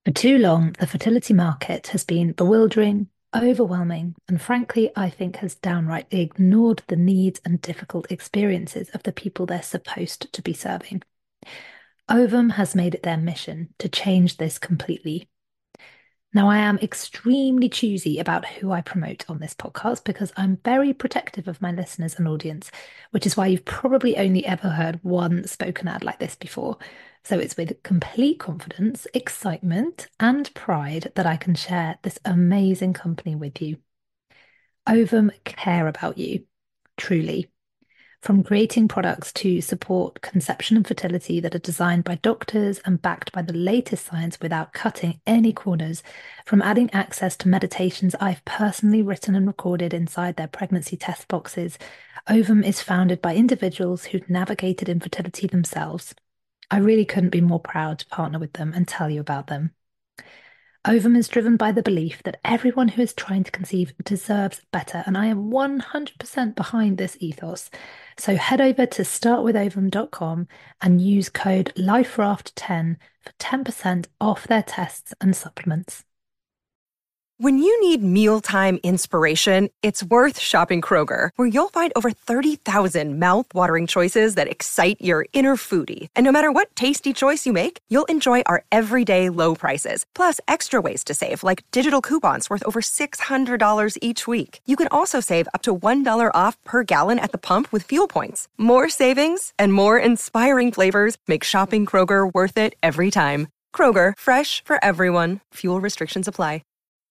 For too long, the fertility market has been bewildering, overwhelming, and frankly, I think has downright ignored the needs and difficult experiences of the people they're supposed to be serving. Ovum has made it their mission to change this completely. Now, I am extremely choosy about who I promote on this podcast because I'm very protective of my listeners and audience, which is why you've probably only ever heard one spoken ad like this before. So it's with complete confidence, excitement, and pride that I can share this amazing company with you. Ovum care about you, truly. From creating products to support conception and fertility that are designed by doctors and backed by the latest science without cutting any corners, from adding access to meditations I've personally written and recorded inside their pregnancy test boxes, Ovum is founded by individuals who'd navigated infertility themselves. I really couldn't be more proud to partner with them and tell you about them. Ovum is driven by the belief that everyone who is trying to conceive deserves better, and I am 100% behind this ethos. So head over to startwithovum.com and use code LifeRaft10 for 10% off their tests and supplements. When you need mealtime inspiration, it's worth shopping Kroger, where you'll find over 30,000 mouth-watering choices that excite your inner foodie. And no matter what tasty choice you make, you'll enjoy our everyday low prices, plus extra ways to save, like digital coupons worth over $600 each week. You can also save up to $1 off per gallon at the pump with fuel points. More savings and more inspiring flavors make shopping Kroger worth it every time. Kroger, fresh for everyone. Fuel restrictions apply.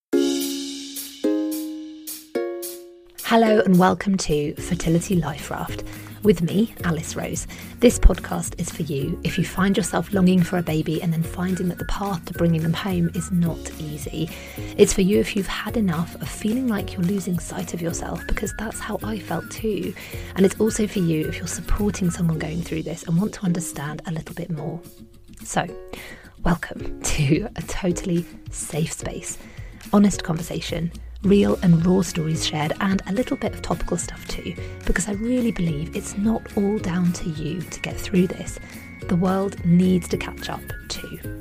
Hello and welcome to Fertility Life Raft with me, Alice Rose. This podcast is for you if you find yourself longing for a baby and then finding that the path to bringing them home is not easy. It's for you if you've had enough of feeling like you're losing sight of yourself, because that's how I felt too. And it's also for you if you're supporting someone going through this and want to understand a little bit more. So, welcome to a totally safe space, honest conversation, real and raw stories shared, and a little bit of topical stuff too, because I really believe it's not all down to you to get through this. The world needs to catch up too.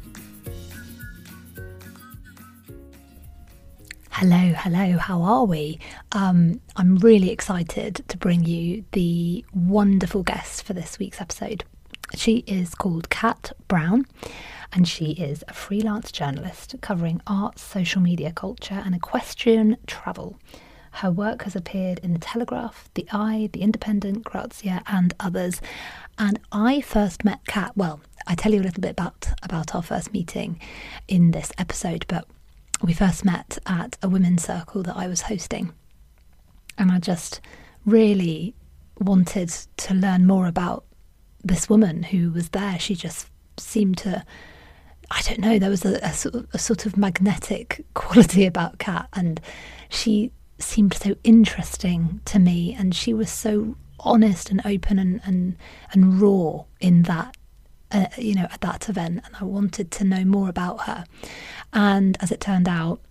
Hello, how are we? I'm really excited to bring you the wonderful guest for this week's episode. She is called Kat Brown, and she is a freelance journalist covering arts, social media culture, and equestrian travel. Her work has appeared in The Telegraph, The Eye, The Independent, Grazia, and others. And I first met Kat, well, I tell you a little bit about our first meeting in this episode, but we first met at a women's circle that I was hosting. And I just really wanted to learn more about this woman who was there. She just seemed to, I don't know, there was a sort of magnetic quality about Kat, and she seemed so interesting to me, and she was so honest and open and raw in that, at that event, and I wanted to know more about her. And as it turned out,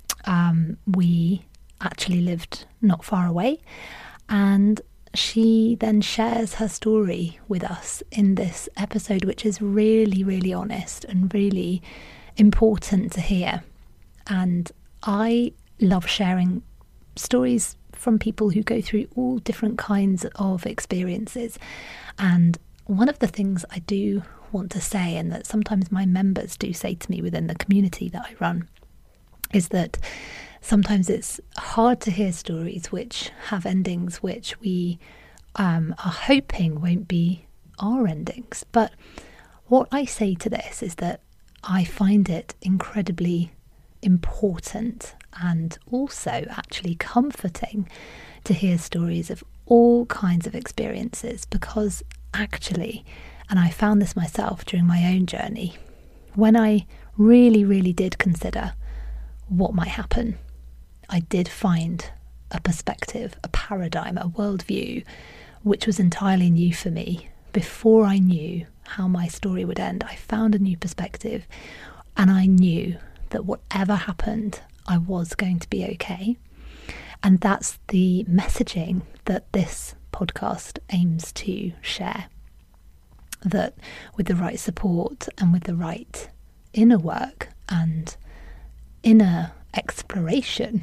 we actually lived not far away, and she then shares her story with us in this episode, which is really, really honest and really important to hear. And I love sharing stories from people who go through all different kinds of experiences. And one of the things I do want to say, and that sometimes my members do say to me within the community that I run, is that sometimes it's hard to hear stories which have endings which we are hoping won't be our endings. But what I say to this is that I find it incredibly important and also actually comforting to hear stories of all kinds of experiences, because actually, and I found this myself during my own journey, when I really, really did consider what might happen, I did find a perspective, a paradigm, a worldview, which was entirely new for me. Before I knew how my story would end, I found a new perspective, and I knew that whatever happened, I was going to be okay. And that's the messaging that this podcast aims to share. That with the right support and with the right inner work and inner exploration,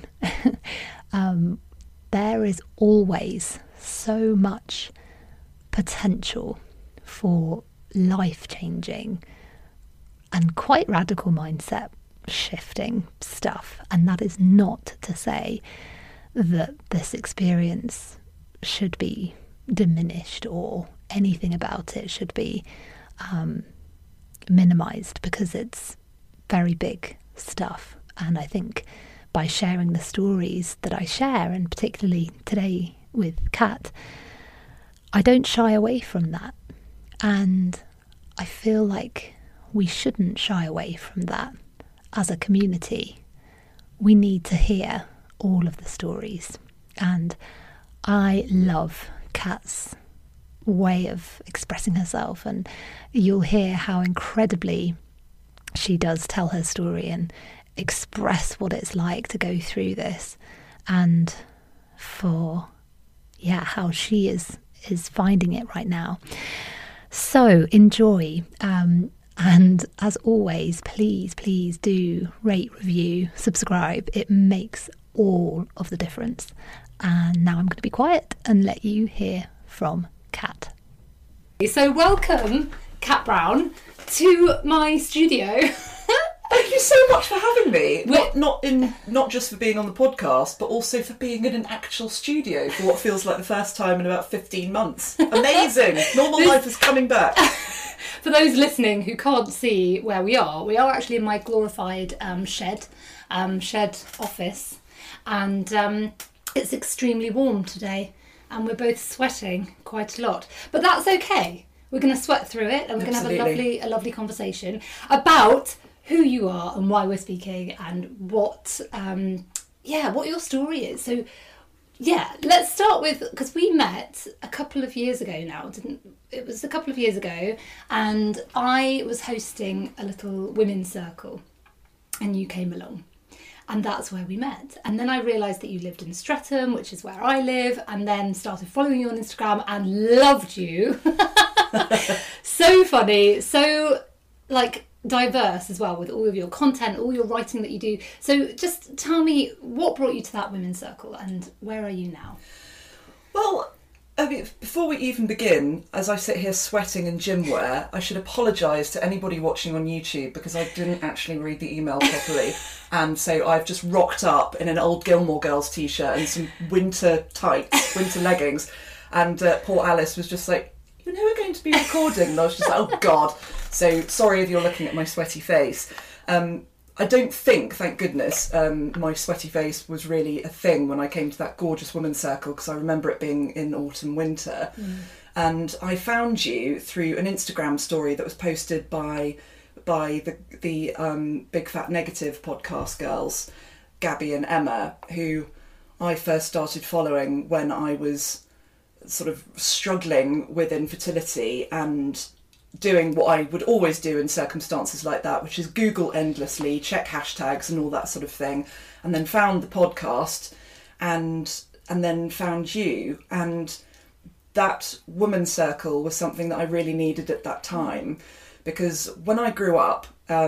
there is always so much potential for life-changing and quite radical mindset shifting stuff. And that is not to say that this experience should be diminished or anything about it should be minimized, because it's very big stuff. And I think by sharing the stories that I share, and particularly today with Kat, I don't shy away from that. And I feel like we shouldn't shy away from that as a community. We need to hear all of the stories. And I love Kat's way of expressing herself, and you'll hear how incredibly she does tell her story and express what it's like to go through this, and for how she is finding it right now. So enjoy, and as always, please do rate, review, subscribe. It makes all of the difference. And now I'm going to be quiet and let you hear from Kat. So welcome, Kat Brown, to my studio. Thank you so much for having me. Not just for being on the podcast, but also for being in an actual studio for what feels like the first time in about 15 months. Amazing. Normal life is coming back. For those listening who can't see where we are actually in my glorified shed office, and it's extremely warm today, and we're both sweating quite a lot. But that's okay. We're going to sweat through it, and we're going to have a lovely conversation about who you are and why we're speaking, and what your story is. So let's start with, because we met a couple of years ago now, it was a couple of years ago, and I was hosting a little women's circle and you came along, and that's where we met. And then I realised that you lived in Streatham, which is where I live, and then started following you on Instagram and loved you. So funny, so diverse as well, with all of your content, all your writing that you do. So just tell me, what brought you to that women's circle, and where are you now? Well, I mean, before we even begin, as I sit here sweating in gym wear, I should apologise to anybody watching on YouTube, because I didn't actually read the email properly. And so I've just rocked up in an old Gilmore Girls t-shirt and some winter tights, winter leggings. And poor Alice was just like, "You know we're going to be recording." And I was just like, oh God. So sorry if you're looking at my sweaty face. I don't think, thank goodness, my sweaty face was really a thing when I came to that gorgeous women's circle, because I remember it being in autumn, winter. And I found you through an Instagram story that was posted by the Big Fat Negative podcast girls, Gabby and Emma, who I first started following when I was sort of struggling with infertility and doing what I would always do in circumstances like that, which is Google endlessly, check hashtags and all that sort of thing, and then found the podcast and then found you. And that women's circle was something that I really needed at that time, because when I grew up,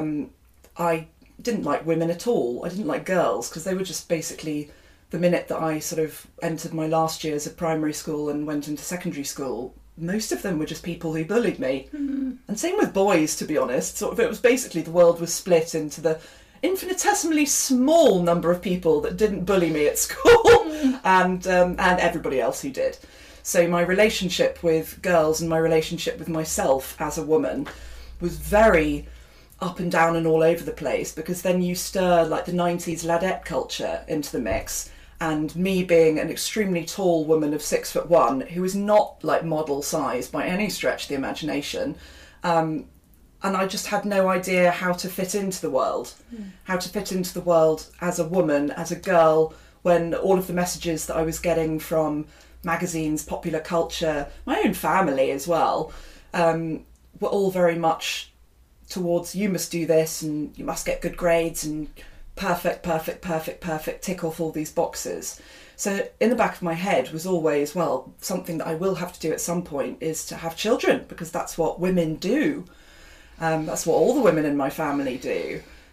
I didn't like women at all. I didn't like girls, because they were just basically, the minute that I sort of entered my last years of primary school and went into secondary school, most of them were just people who bullied me. And same with boys, to be honest. Sort of, it was basically, the world was split into the infinitesimally small number of people that didn't bully me at school and everybody else who did. So my relationship with girls and my relationship with myself as a woman was very up and down and all over the place, because then you stir like the 90s ladette culture into the mix, and me being an extremely tall woman of 6'1", who is not like model size by any stretch of the imagination, and I just had no idea how to fit into the world, as a woman, as a girl, when all of the messages that I was getting from magazines, popular culture, my own family as well, were all very much towards, you must do this and you must get good grades and perfect, tick off all these boxes. So in the back of my head was always, well, something that I will have to do at some point is to have children, because that's what women do. That's what all the women in my family do.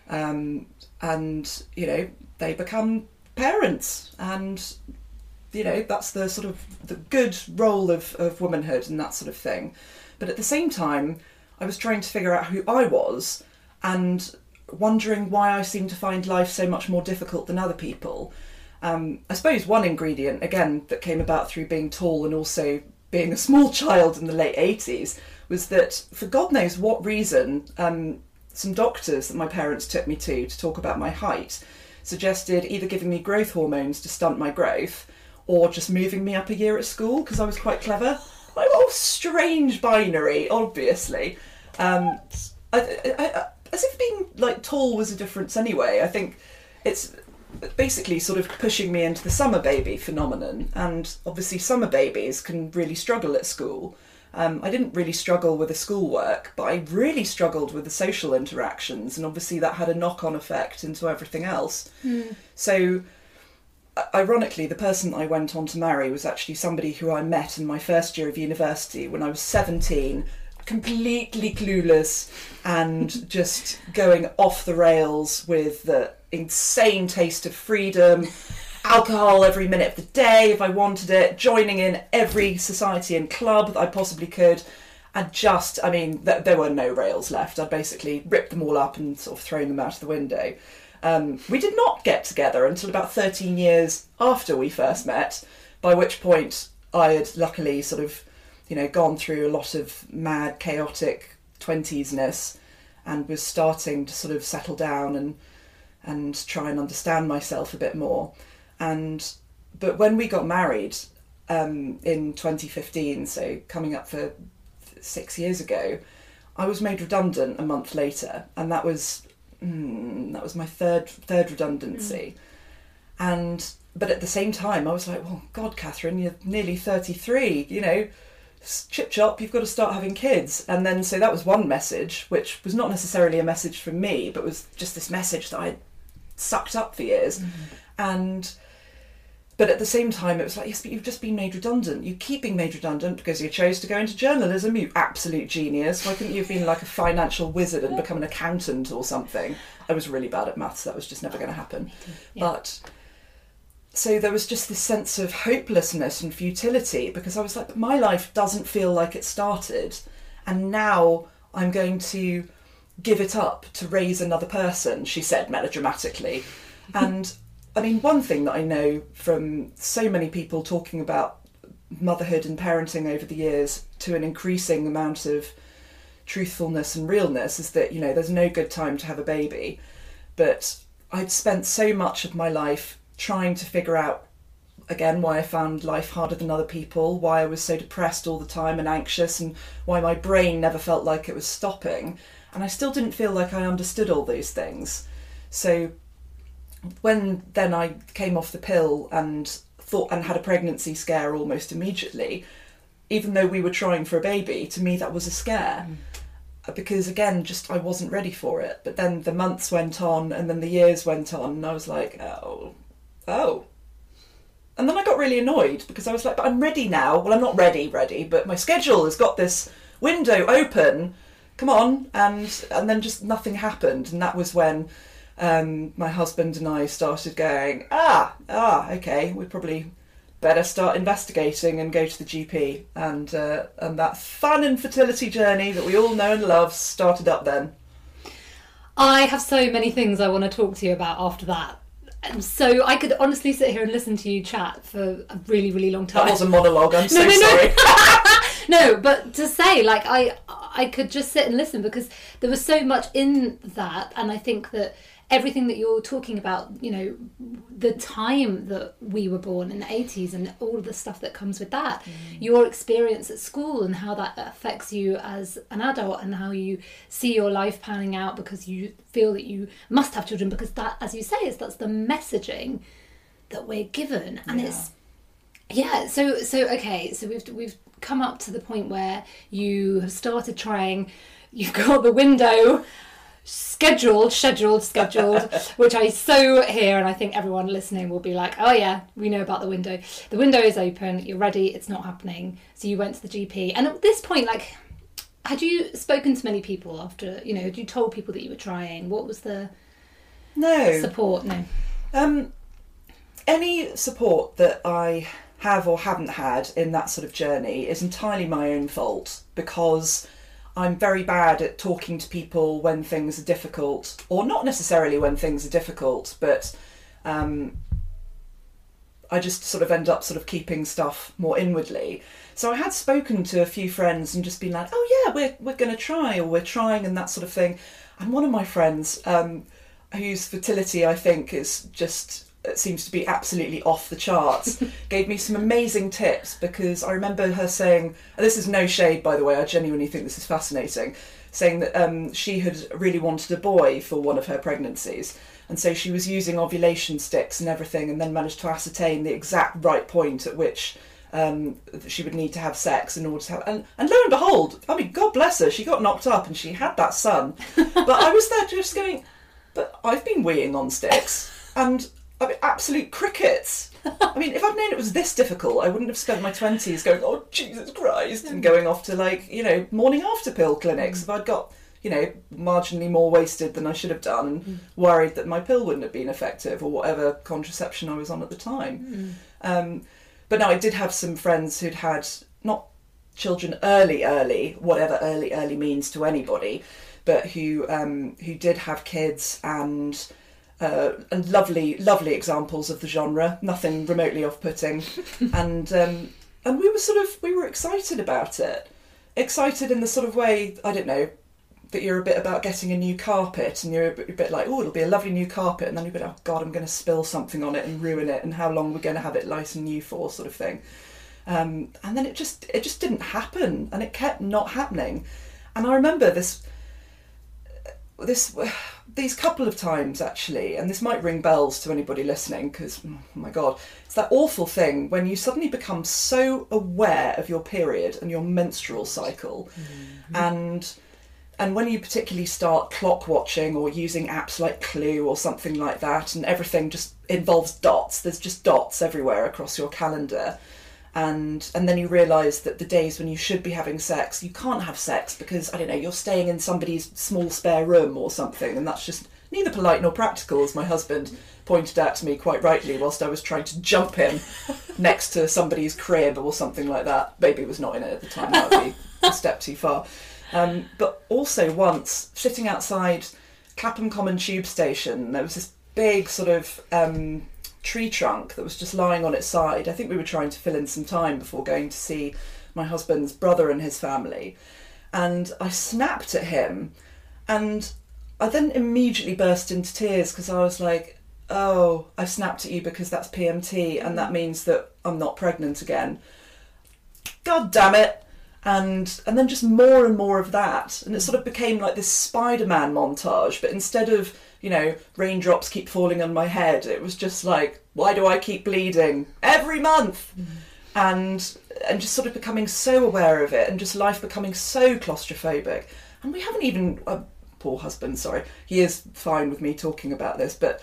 and they become parents, and that's the sort of the good role of womanhood and that sort of thing. But at the same time, I was trying to figure out who I was and wondering why I seemed to find life so much more difficult than other people. I suppose one ingredient, again, that came about through being tall and also being a small child in the late 80s, was that for God knows what reason, some doctors that my parents took me to talk about my height suggested either giving me growth hormones to stunt my growth or just moving me up a year at school because I was quite clever. Like, oh, strange binary, obviously. As if being like tall was a difference anyway. I think it's basically sort of pushing me into the summer baby phenomenon, and obviously summer babies can really struggle at school. I didn't really struggle with the schoolwork, but I really struggled with the social interactions, and obviously that had a knock-on effect into everything else. So ironically, the person I went on to marry was actually somebody who I met in my first year of university when I was 17, completely clueless and just going off the rails with the insane taste of freedom, alcohol every minute of the day if I wanted it, joining in every society and club that I possibly could, and there were no rails left. I basically ripped them all up and sort of thrown them out of the window. We did not get together until about 13 years after we first met, by which point I had luckily sort of, gone through a lot of mad, chaotic 20s-ness and was starting to sort of settle down and try and understand myself a bit more. But when we got married in 2015, so coming up for 6 years ago, I was made redundant a month later, and that was my third redundancy. But at the same time, I was like, well, God, Catherine, you're nearly 33, chip chop, you've got to start having kids. And then, so that was one message, which was not necessarily a message from me, but was just this message that I sucked up for years. But at the same time, it was like, yes, but you've just been made redundant. You keep being made redundant because you chose to go into journalism, you absolute genius. Why couldn't you have been like a financial wizard and become an accountant or something? I was really bad at maths. That was just never going to happen. Yeah. But so there was just this sense of hopelessness and futility, because I was like, but my life doesn't feel like it started. And now I'm going to give it up to raise another person, she said melodramatically. And I mean, one thing that I know from so many people talking about motherhood and parenting over the years to an increasing amount of truthfulness and realness is that, there's no good time to have a baby. But I'd spent so much of my life trying to figure out, again, why I found life harder than other people, why I was so depressed all the time and anxious, and why my brain never felt like it was stopping. And I still didn't feel like I understood all those things. So when then I came off the pill and had a pregnancy scare almost immediately, even though we were trying for a baby, to me that was a scare. Because again, just I wasn't ready for it. But then the months went on and then the years went on, and I was like, oh. And then I got really annoyed because I was like, but I'm ready now. Well, I'm not ready, but my schedule has got this window open. Come on. And then just nothing happened. And that was when my husband and I started going, okay, we probably better start investigating and go to the GP. And that fun infertility journey that we all know and love started up then. I have so many things I want to talk to you about after that. And so I could honestly sit here and listen to you chat for a really, really long time. That was a monologue, I'm so sorry. No, but to say, like, I could just sit and listen because there was so much in that, and I think that everything that you're talking about, the time that we were born in the 80s and all of the stuff that comes with that, your experience at school and how that affects you as an adult and how you see your life panning out because you feel that you must have children because that, as you say, that's the messaging that we're given. And so okay, so we've come up to the point where you have started trying, you've got the window scheduled, which I so hear, and I think everyone listening will be like, oh yeah, we know about the window. The window is open, you're ready, it's not happening. So you went to the GP. And at this point, like, had you spoken to many people after, had you told people that you were trying? What was the No. support? No. Any support that I have or haven't had in that sort of journey is entirely my own fault, because I'm very bad at talking to people when things are difficult, or not necessarily when things are difficult, but I just sort of end up sort of keeping stuff more inwardly. So I had spoken to a few friends and just been like, oh yeah, we're going to try, or we're trying, and that sort of thing. And one of my friends, whose fertility I think is just, it seems to be absolutely off the charts, gave me some amazing tips, because I remember her saying, and this is no shade by the way, I genuinely think this is fascinating, saying that she had really wanted a boy for one of her pregnancies. And so she was using ovulation sticks and everything, and then managed to ascertain the exact right point at which she would need to have sex in order to have... And lo and behold, I mean, God bless her, she got knocked up and she had that son. But I was there just going, but I've been weeing on sticks, and I mean, absolute crickets. I mean, if I'd known it was this difficult, I wouldn't have spent my 20s going, oh, Jesus Christ, and going off to, like, you know, morning after pill clinics. If I'd got... you know, marginally more wasted than I should have done, and worried that my pill wouldn't have been effective, or whatever contraception I was on at the time. But no, I did have some friends who'd had, not children early, whatever early means to anybody, but who did have kids, and lovely examples of the genre, nothing remotely off-putting. And we were excited about it. Excited in the sort of way, I don't know, that you're a bit about getting a new carpet, and you're a bit like, oh, it'll be a lovely new carpet, and then you're a bit, oh God, I'm going to spill something on it and ruin it, and how long we're going to have it nice and new for, sort of thing. And then it just didn't happen, and it kept not happening. And I remember these couple of times actually, and this might ring bells to anybody listening, because oh my God, it's that awful thing when you suddenly become so aware of your period and your menstrual cycle, and when you particularly start clock watching or using apps like Clue or something like that, and everything just involves dots, there's just dots everywhere across your calendar, and then you realise that the days when you should be having sex, you can't have sex because, I don't know, you're staying in somebody's small spare room or something, and that's just neither polite nor practical, as my husband pointed out to me quite rightly whilst I was trying to jump him next to somebody's crib or something like that. Baby was not in it at the time, that would be a step too far. But also once, sitting outside Clapham Common tube station, there was this big sort of tree trunk that was just lying on its side. I think we were trying to fill in some time before going to see my husband's brother and his family. And I snapped at him, and I then immediately burst into tears, because I was like, oh, I snapped at you because that's PMT, and that means that I'm not pregnant again. God damn it. And then just more and more of that, and it sort of became like this Spider-Man montage, but instead of, you know, raindrops keep falling on my head, it was just like, why do I keep bleeding every month? And just sort of becoming so aware of it, and just life becoming so claustrophobic. And we haven't even, poor husband, sorry, he is fine with me talking about this, but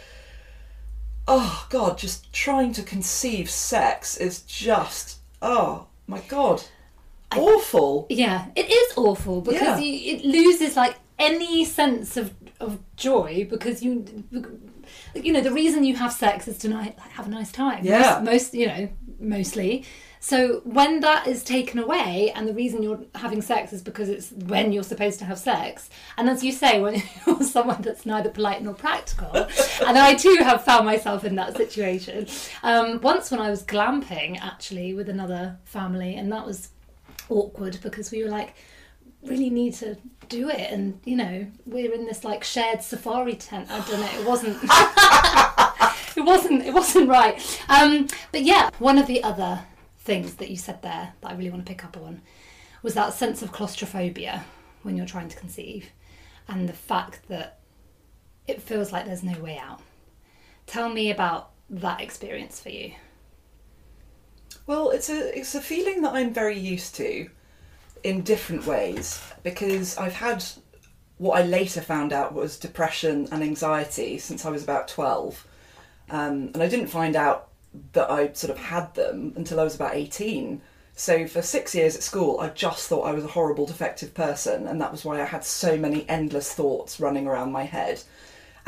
oh God, just trying to conceive sex is just, oh my God. Awful. Yeah, it is awful, because it loses like any sense of joy, because you know, the reason you have sex is to have a nice time. Yeah. Mostly. So when that is taken away, and the reason you're having sex is because it's when you're supposed to have sex, and as you say, when you're someone that's neither polite nor practical, and I too have found myself in that situation. Once when I was glamping actually with another family, and that was awkward because we were like, really need to do it, and you know, we're in this like shared safari tent. I don't know, it wasn't right. But yeah, one of the other things that you said there that I really want to pick up on was that sense of claustrophobia when you're trying to conceive, and the fact that it feels like there's no way out. Tell me about that experience for you. Well, it's a feeling that I'm very used to in different ways, because I've had what I later found out was depression and anxiety since I was about 12. And I didn't find out that I sort of had them until I was about 18. So for 6 years at school, I just thought I was a horrible, defective person, and that was why I had so many endless thoughts running around my head.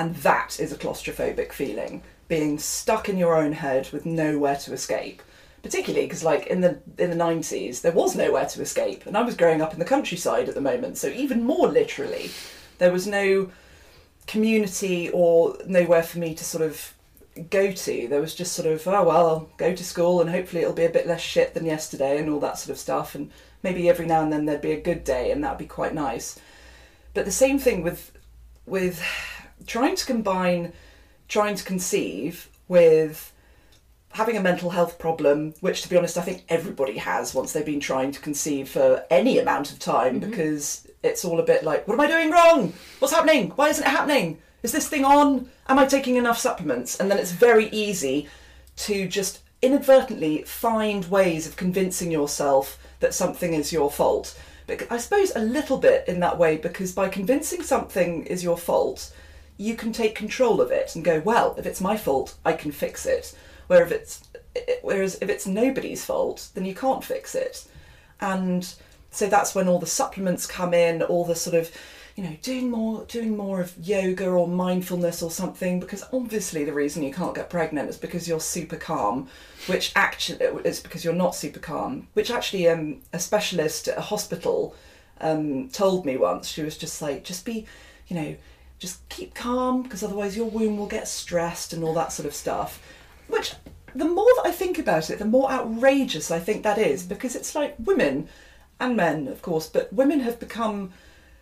And that is a claustrophobic feeling, being stuck in your own head with nowhere to escape. Particularly because, like, in the 90s, there was nowhere to escape. And I was growing up in the countryside at the moment, so even more literally, there was no community or nowhere for me to sort of go to. There was just sort of, oh, well, I'll go to school and hopefully it'll be a bit less shit than yesterday and all that sort of stuff. And maybe every now and then there'd be a good day and that'd be quite nice. But the same thing with trying to combine trying to conceive with having a mental health problem, which, to be honest, I think everybody has once they've been trying to conceive for any amount of time, because it's all a bit like, what am I doing wrong? What's happening? Why isn't it happening? Is this thing on? Am I taking enough supplements? And then it's very easy to just inadvertently find ways of convincing yourself that something is your fault. But I suppose a little bit in that way, because by convincing something is your fault, you can take control of it and go, well, if it's my fault, I can fix it. Whereas if it's nobody's fault, then you can't fix it. And so that's when all the supplements come in, all the sort of, you know, doing more of yoga or mindfulness or something, because obviously the reason you can't get pregnant is because you're super calm, which actually is because you're not super calm, which actually a specialist at a hospital told me once. She was just like, just be, you know, just keep calm, because otherwise your womb will get stressed and all that sort of stuff. Which, the more that I think about it, the more outrageous I think that is, because it's like women, and men of course, but women have become,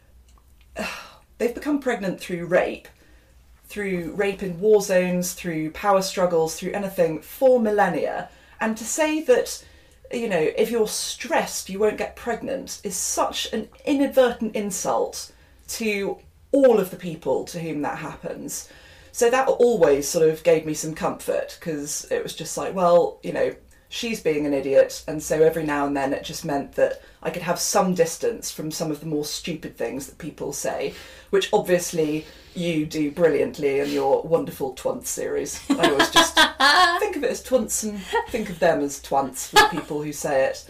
they've become pregnant through rape in war zones, through power struggles, through anything, for millennia. And to say that, you know, if you're stressed you won't get pregnant is such an inadvertent insult to all of the people to whom that happens. So that always sort of gave me some comfort, because it was just like, well, you know, she's being an idiot, and so every now and then it just meant that I could have some distance from some of the more stupid things that people say, which obviously you do brilliantly in your wonderful Twunts series. I always just think of it as twunts and think of them as twunts for the people who say it.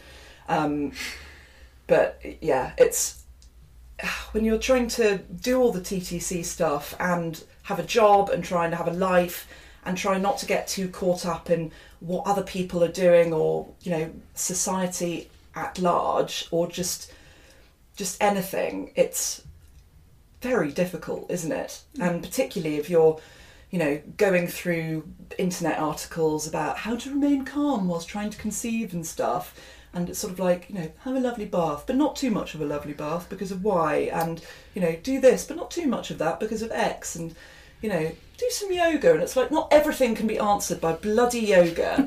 But yeah, it's when you're trying to do all the TTC stuff and have a job and trying to have a life and try not to get too caught up in what other people are doing, or, you know, society at large, or just anything, it's very difficult, isn't it? And particularly if you're, you know, going through internet articles about how to remain calm whilst trying to conceive and stuff. And it's sort of like, you know, have a lovely bath, but not too much of a lovely bath because of Y. And, you know, do this, but not too much of that because of X. And, you know, do some yoga. And it's like, not everything can be answered by bloody yoga.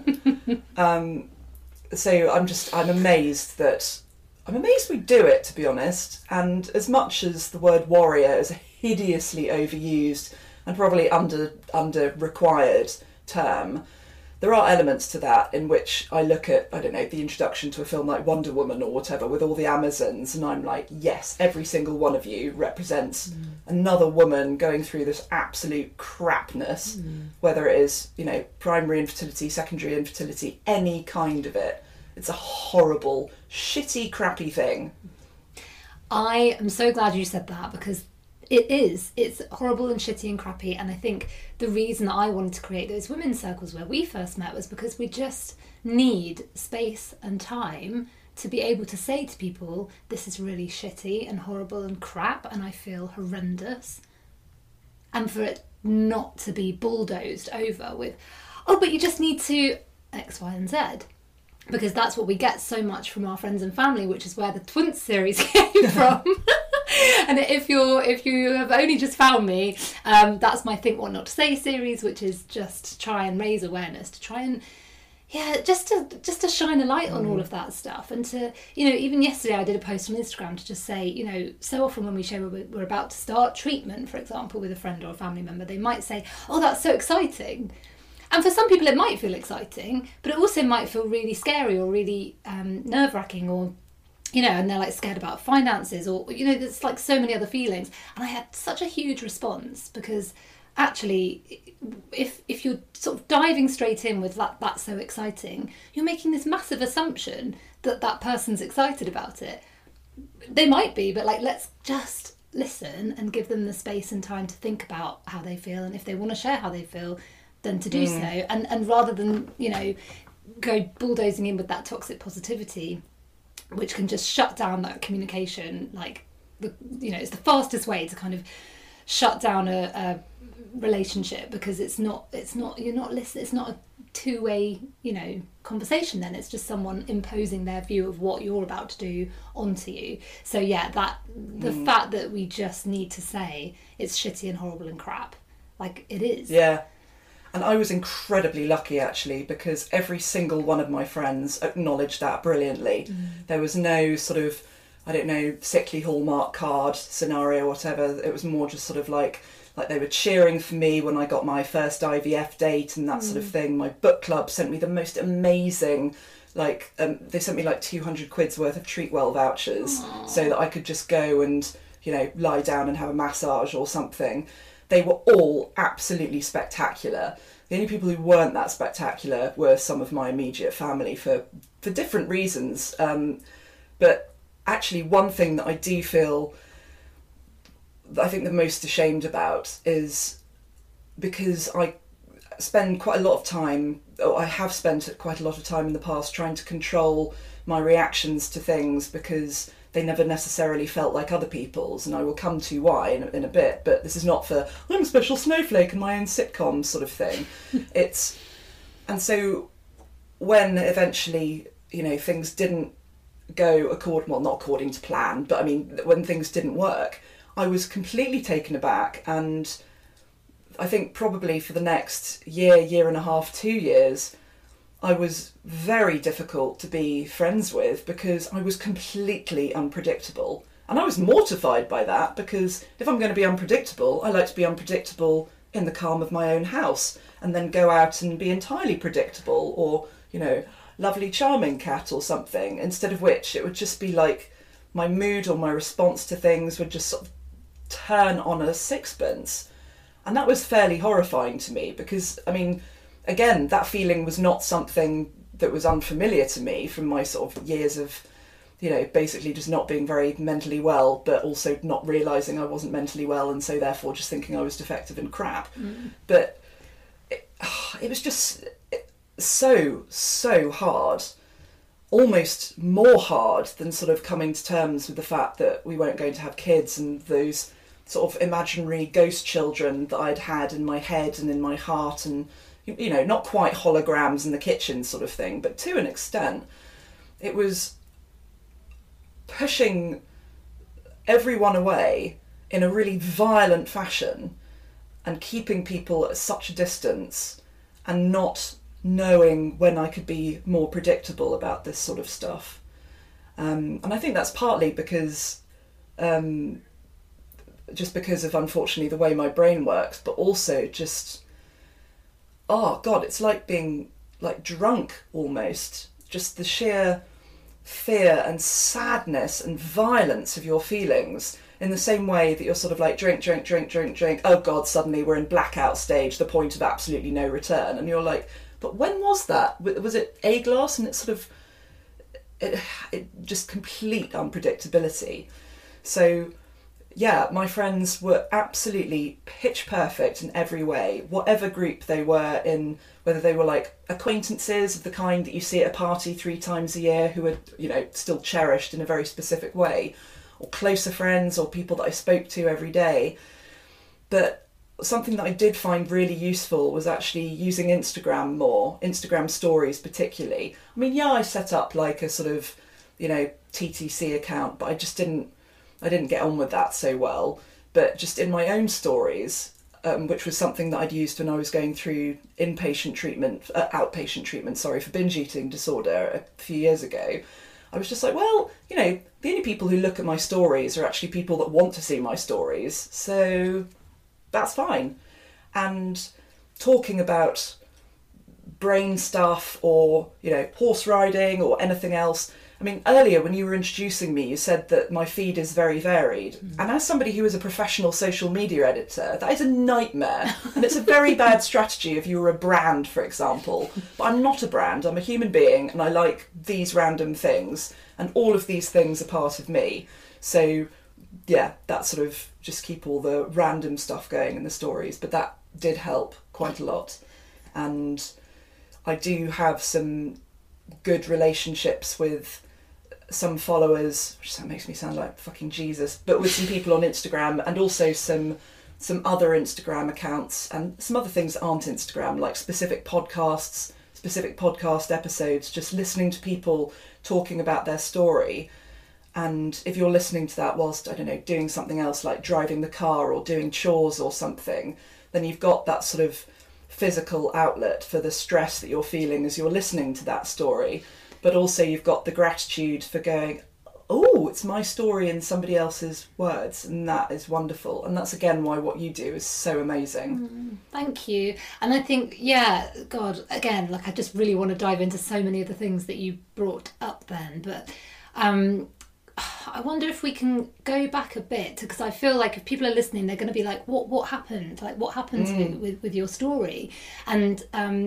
So I'm amazed we do it, to be honest. And as much as the word warrior is a hideously overused and probably under required term, there are elements to that in which I look at, I don't know, the introduction to a film like Wonder Woman or whatever with all the Amazons, and I'm like, yes, every single one of you represents another woman going through this absolute crapness, whether it is, you know, primary infertility, secondary infertility, any kind of it. It's a horrible, shitty, crappy thing. I am so glad you said that, because it's horrible and shitty and crappy. And I think the reason that I wanted to create those women's circles where we first met was because we just need space and time to be able to say to people, this is really shitty and horrible and crap and I feel horrendous. And for it not to be bulldozed over with, oh, but you just need to X, Y and Z. Because that's what we get so much from our friends and family, which is where the Twunts series came from. And if you have only just found me, that's my Think What Not to Say series, which is just to try and raise awareness, to try and, yeah, just to shine a light on all of that stuff. And to, you know, even yesterday I did a post on Instagram to just say, you know, so often when we share we're about to start treatment, for example, with a friend or a family member, they might say, oh, that's so exciting. And for some people it might feel exciting, but it also might feel really scary or really nerve-wracking, or, you know, and they're like scared about finances, or, you know, there's like so many other feelings. And I had such a huge response, because actually if you're sort of diving straight in with that's so exciting, you're making this massive assumption that that person's excited about it. They might be, but like, let's just listen and give them the space and time to think about how they feel, and if they want to share how they feel, then to do so, and rather than, you know, go bulldozing in with that toxic positivity, which can just shut down that communication. Like, it's the fastest way to kind of shut down a relationship, because it's not you're not listening. It's not a two-way, you know, conversation. Then it's just someone imposing their view of what you're about to do onto you. So yeah, that the fact that we just need to say it's shitty and horrible and crap, like it is. Yeah. And I was incredibly lucky, actually, because every single one of my friends acknowledged that brilliantly. There was no sort of, I don't know, sickly Hallmark card scenario or whatever. It was more just sort of like they were cheering for me when I got my first IVF date and that sort of thing. My book club sent me the most amazing, they sent me like 200 quid's worth of Treatwell vouchers. Aww. So that I could just go and, you know, lie down and have a massage or something. They were all absolutely spectacular. The only people who weren't that spectacular were some of my immediate family for different reasons. But actually, one thing that I do feel, I think the most ashamed about, is because I spend quite a lot of time, or I have spent quite a lot of time in the past trying to control my reactions to things, because they never necessarily felt like other people's, and I will come to why in a bit, but this is not for, I'm a special snowflake in my own sitcom sort of thing. And so when eventually, you know, things didn't go not according to plan, but I mean, when things didn't work, I was completely taken aback, and I think probably for the next year and a half, 2 years, I was very difficult to be friends with, because I was completely unpredictable. And I was mortified by that, because if I'm going to be unpredictable, I like to be unpredictable in the calm of my own house, and then go out and be entirely predictable, or, you know, lovely charming cat or something, instead of which it would just be like my mood or my response to things would just sort of turn on a sixpence. And that was fairly horrifying to me, because, I mean, again, that feeling was not something that was unfamiliar to me from my sort of years of, you know, basically just not being very mentally well, but also not realising I wasn't mentally well, and so therefore just thinking I was defective and crap. But it was just so hard, almost more hard than sort of coming to terms with the fact that we weren't going to have kids, and those sort of imaginary ghost children that I'd had in my head and in my heart, and, you know, not quite holograms in the kitchen sort of thing, but to an extent. It was pushing everyone away in a really violent fashion, and keeping people at such a distance, and not knowing when I could be more predictable about this sort of stuff. And I think that's partly because just because of, unfortunately, the way my brain works, but also just, oh God, it's like being like drunk almost. Just the sheer fear and sadness and violence of your feelings, in the same way that you're sort of like drink. Oh God, suddenly we're in blackout stage, the point of absolutely no return. And you're like, but when was that? Was it a glass? And it's sort of, it just complete unpredictability. So yeah, my friends were absolutely pitch perfect in every way, whatever group they were in, whether they were like acquaintances of the kind that you see at a party 3 times a year who are, you know, still cherished in a very specific way, or closer friends, or people that I spoke to every day. But something that I did find really useful was actually using Instagram more, Instagram stories particularly. I mean, yeah, I set up like a sort of, you know, TTC account, but I didn't get on with that so well. But just in my own stories, which was something that I'd used when I was going through outpatient treatment, for binge eating disorder a few years ago, I was just like, well, you know, the only people who look at my stories are actually people that want to see my stories, so that's fine. And talking about brain stuff, or, you know, horse riding or anything else. I mean, earlier when you were introducing me, you said that my feed is very varied. And as somebody who is a professional social media editor, that is a nightmare. And it's a very bad strategy if you were a brand, for example. But I'm not a brand, I'm a human being, and I like these random things. And all of these things are part of me. So that sort of just keep all the random stuff going in the stories. But that did help quite a lot. And I do have some good relationships with some followers, which that makes me sound like fucking Jesus, but with some people on Instagram, and also some other Instagram accounts and some other things that aren't Instagram, like specific podcast episodes, just listening to people talking about their story. And if you're listening to that whilst, I don't know, doing something else like driving the car or doing chores or something, then you've got that sort of physical outlet for the stress that you're feeling as you're listening to that story. But also you've got the gratitude for going, oh, it's my story in somebody else's words, and that is wonderful. And that's again why what you do is so amazing. Thank you. And I think, yeah, God, again, like I just really want to dive into so many of the things that you brought up then, but I wonder if we can go back a bit, because I feel like if people are listening, they're going to be like, what happened? Like, what happened with your story? And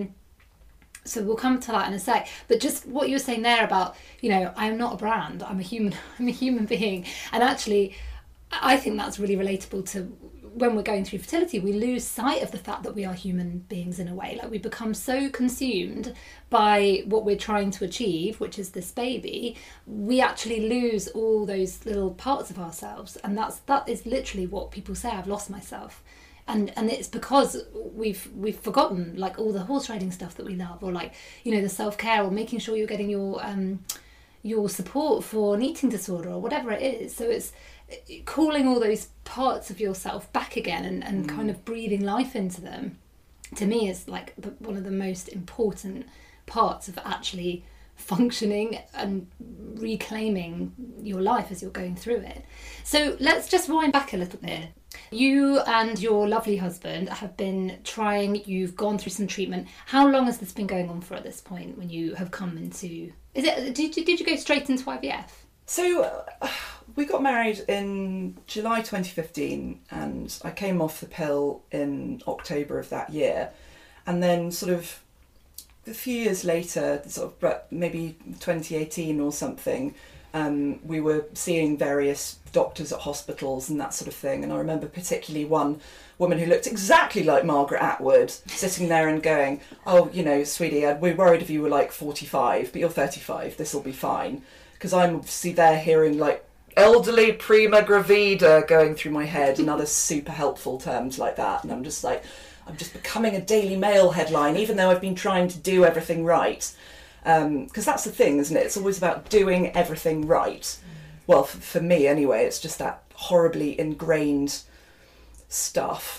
so we'll come to that in a sec. But just what you were saying there about, you know, I'm not a brand, I'm a human being. And actually, I think that's really relatable to when we're going through fertility. We lose sight of the fact that we are human beings in a way. Like, we become so consumed by what we're trying to achieve, which is this baby, we actually lose all those little parts of ourselves. And that is literally what people say, I've lost myself. And it's because we've forgotten like all the horse riding stuff that we love, or like, you know, the self-care, or making sure you're getting your support for an eating disorder or whatever it is. So it's calling all those parts of yourself back again and kind of breathing life into them, to me is like one of the most important parts of actually functioning and reclaiming your life as you're going through it. So let's just wind back a little bit. You and your lovely husband have been trying, you've gone through some treatment. How long has this been going on for at this point when you have come into... Did you go straight into IVF? So we got married in July 2015, and I came off the pill in October of that year. And then sort of a few years later, sort of maybe 2018 or something, we were seeing various doctors at hospitals and that sort of thing. And I remember particularly one woman who looked exactly like Margaret Atwood sitting there and going, oh, you know, sweetie, we're worried if you were like 45, but you're 35, this will be fine. Because I'm obviously there hearing like elderly prima gravida going through my head and other super helpful terms like that. And I'm just like, I'm just becoming a Daily Mail headline, even though I've been trying to do everything right. Because that's the thing, isn't it? It's always about doing everything right. Well, for me anyway, it's just that horribly ingrained stuff.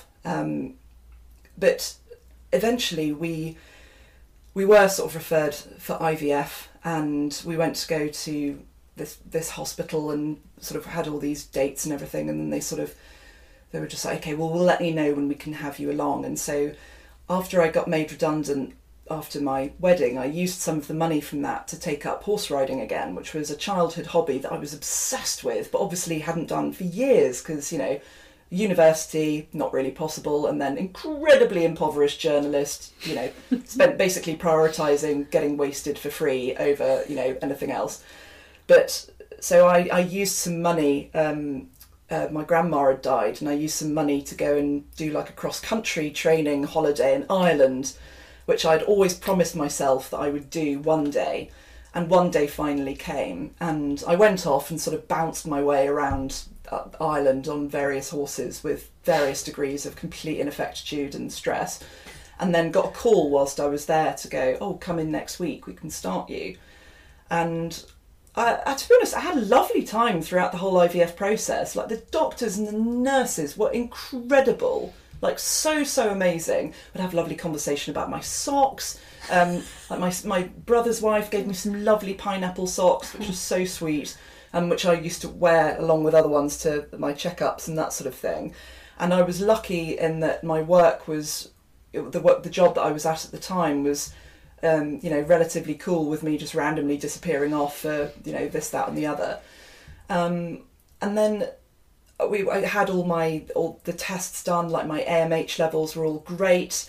But eventually we were sort of referred for IVF, and we went to go to this hospital and sort of had all these dates and everything, and then they were just like, okay, well, we'll let you know when we can have you along. And so after I got made redundant after my wedding, I used some of the money from that to take up horse riding again, which was a childhood hobby that I was obsessed with, but obviously hadn't done for years because, you know, university, not really possible, and then incredibly impoverished journalist, you know, spent basically prioritising getting wasted for free over, you know, anything else. But so I used some money, my grandma had died, and I used some money to go and do like a cross-country training holiday in Ireland, which I'd always promised myself that I would do one day. And one day finally came, and I went off and sort of bounced my way around Ireland on various horses with various degrees of complete ineffectude and stress, and then got a call whilst I was there to go, oh, come in next week, we can start you. And to be honest, I had a lovely time throughout the whole IVF process. Like, the doctors and the nurses were incredible, like so amazing. I'd have a lovely conversation about my socks. Like my brother's wife gave me some lovely pineapple socks, which was so sweet, which I used to wear along with other ones to my checkups and that sort of thing. And I was lucky in that my work was, the job that I was at the time was, you know, relatively cool with me just randomly disappearing off for, you know, this, that and the other. And then I had all the tests done, like my AMH levels were all great.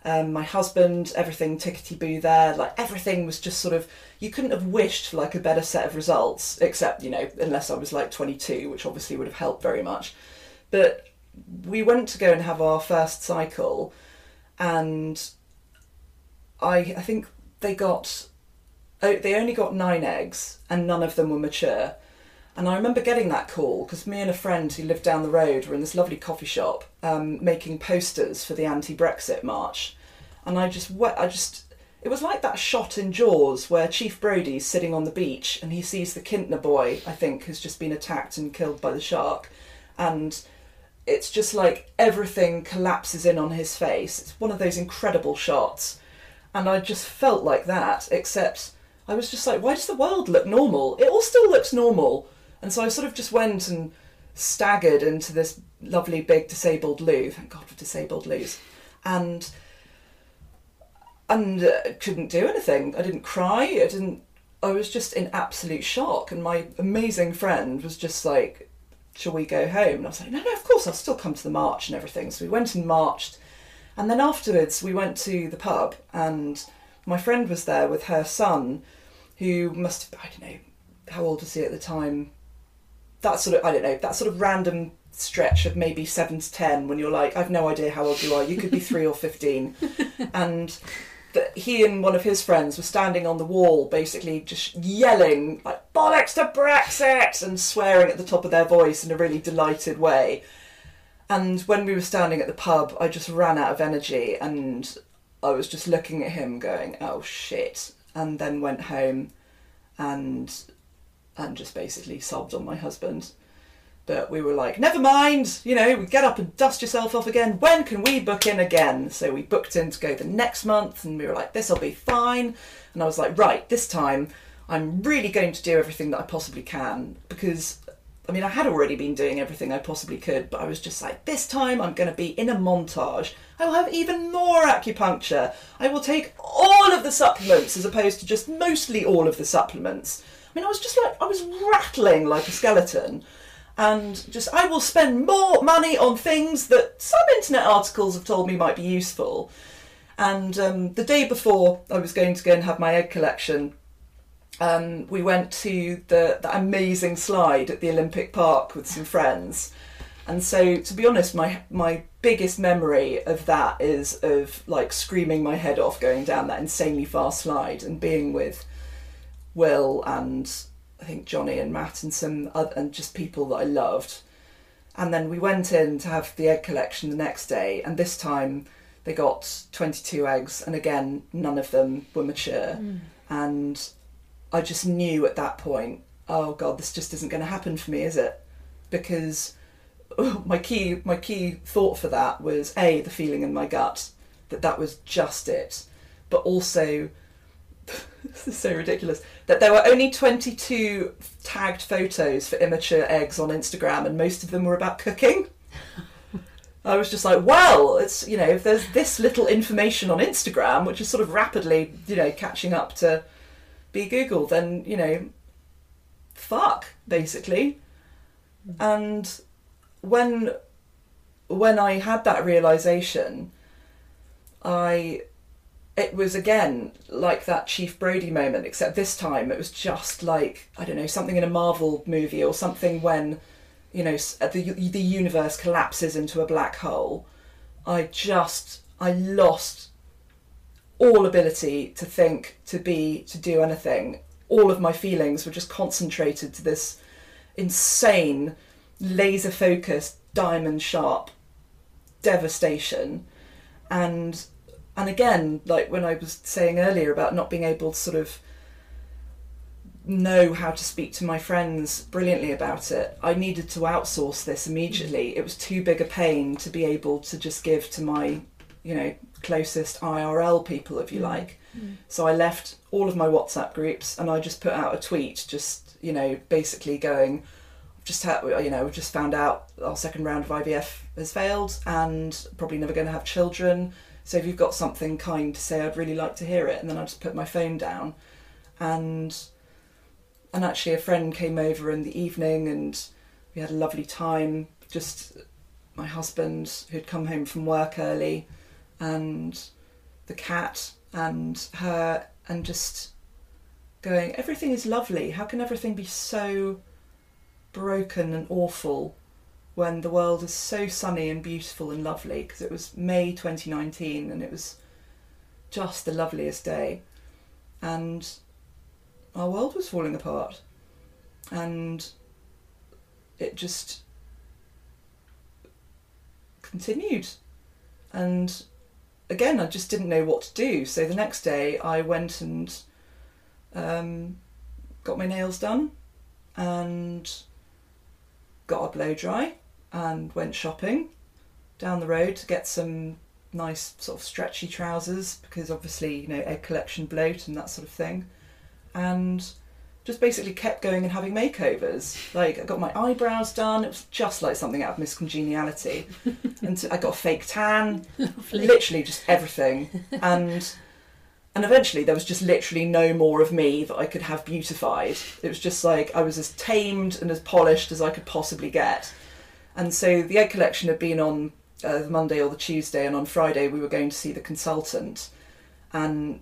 My husband, everything tickety-boo there. Like, everything was just sort of, you couldn't have wished for like a better set of results, except, you know, unless I was like 22, which obviously would have helped very much. But we went to go and have our first cycle, and I think they only got 9 eggs, and none of them were mature. And I remember getting that call because me and a friend who lived down the road were in this lovely coffee shop making posters for the anti-Brexit march. And it was like that shot in Jaws where Chief Brody's sitting on the beach and he sees the Kintner boy, I think, who's just been attacked and killed by the shark. And it's just like everything collapses in on his face. It's one of those incredible shots. And I just felt like that, except I was just like, why does the world look normal? It all still looks normal. And so I sort of just went and staggered into this lovely big disabled loo. Thank God for disabled loos. And couldn't do anything. I didn't cry. I was just in absolute shock. And my amazing friend was just like, shall we go home? And I was like, no, of course, I'll still come to the march and everything. So we went and marched. And then afterwards we went to the pub, and my friend was there with her son, who must have, I don't know, how old was he at the time? That sort of random stretch of maybe 7 to 10 when you're like, I've no idea how old you are. You could be 3 or 15. And he and one of his friends were standing on the wall, basically just yelling, like, bollocks to Brexit, and swearing at the top of their voice in a really delighted way. And when we were standing at the pub, I just ran out of energy, and I was just looking at him going, oh shit. And then went home and just basically sobbed on my husband. But we were like, never mind, you know, get up and dust yourself off again. When can we book in again? So we booked in to go the next month, and we were like, this'll be fine. And I was like, right, this time I'm really going to do everything that I possibly can, because I mean, I had already been doing everything I possibly could, but I was just like, this time I'm going to be in a montage. I will have even more acupuncture. I will take all of the supplements as opposed to just mostly all of the supplements. I mean, I was just like, I was rattling like a skeleton. And just, I will spend more money on things that some internet articles have told me might be useful. And the day before I was going to go and have my egg collection, we went to the amazing slide at the Olympic Park with some friends. And so, to be honest, my biggest memory of that is of like screaming my head off going down that insanely fast slide, and being with Will and I think Johnny and Matt and some other, and just people that I loved. And then we went in to have the egg collection the next day, and this time they got 22 eggs, and again none of them were mature. And I just knew at that point, oh God, this just isn't going to happen for me, is it? Because my key thought for that was A, the feeling in my gut that was just it, but also this is so ridiculous, that there were only 22 tagged photos for immature eggs on Instagram, and most of them were about cooking. I was just like, well, it's, you know, if there's this little information on Instagram, which is sort of rapidly, you know, catching up to be Google, then, you know, fuck, basically. And when I had that realisation, it was again like that Chief Brody moment, except this time it was just like, I don't know, something in a Marvel movie or something when, you know, the universe collapses into a black hole. I lost all ability to think, to be, to do anything. All of my feelings were just concentrated to this insane, laser-focused, diamond-sharp devastation. And again, like when I was saying earlier about not being able to sort of know how to speak to my friends brilliantly about it, I needed to outsource this immediately. It was too big a pain to be able to just give to my, you know, closest IRL people, if you like. So I left all of my WhatsApp groups, and I just put out a tweet, just, you know, basically going, we've just found out our second round of IVF has failed and probably never going to have children. So if you've got something kind to say, I'd really like to hear it. And then I just put my phone down, and actually a friend came over in the evening, and we had a lovely time. Just my husband, who'd come home from work early, and the cat and her, and just going, everything is lovely. How can everything be so broken and awful when the world is so sunny and beautiful and lovely? Because it was May 2019 and it was just the loveliest day. And our world was falling apart. And it just continued. And again, I just didn't know what to do. So the next day I went and got my nails done and got a blow dry and went shopping down the road to get some nice sort of stretchy trousers, because obviously, you know, egg collection bloat and that sort of thing. And just basically kept going and having makeovers. Like, I got my eyebrows done. It was just like something out of Miss Congeniality. And I got a fake tan. Literally just everything. And eventually there was just literally no more of me that I could have beautified. It was just like I was as tamed and as polished as I could possibly get. And so the egg collection had been on the Monday or the Tuesday, and on Friday we were going to see the consultant. And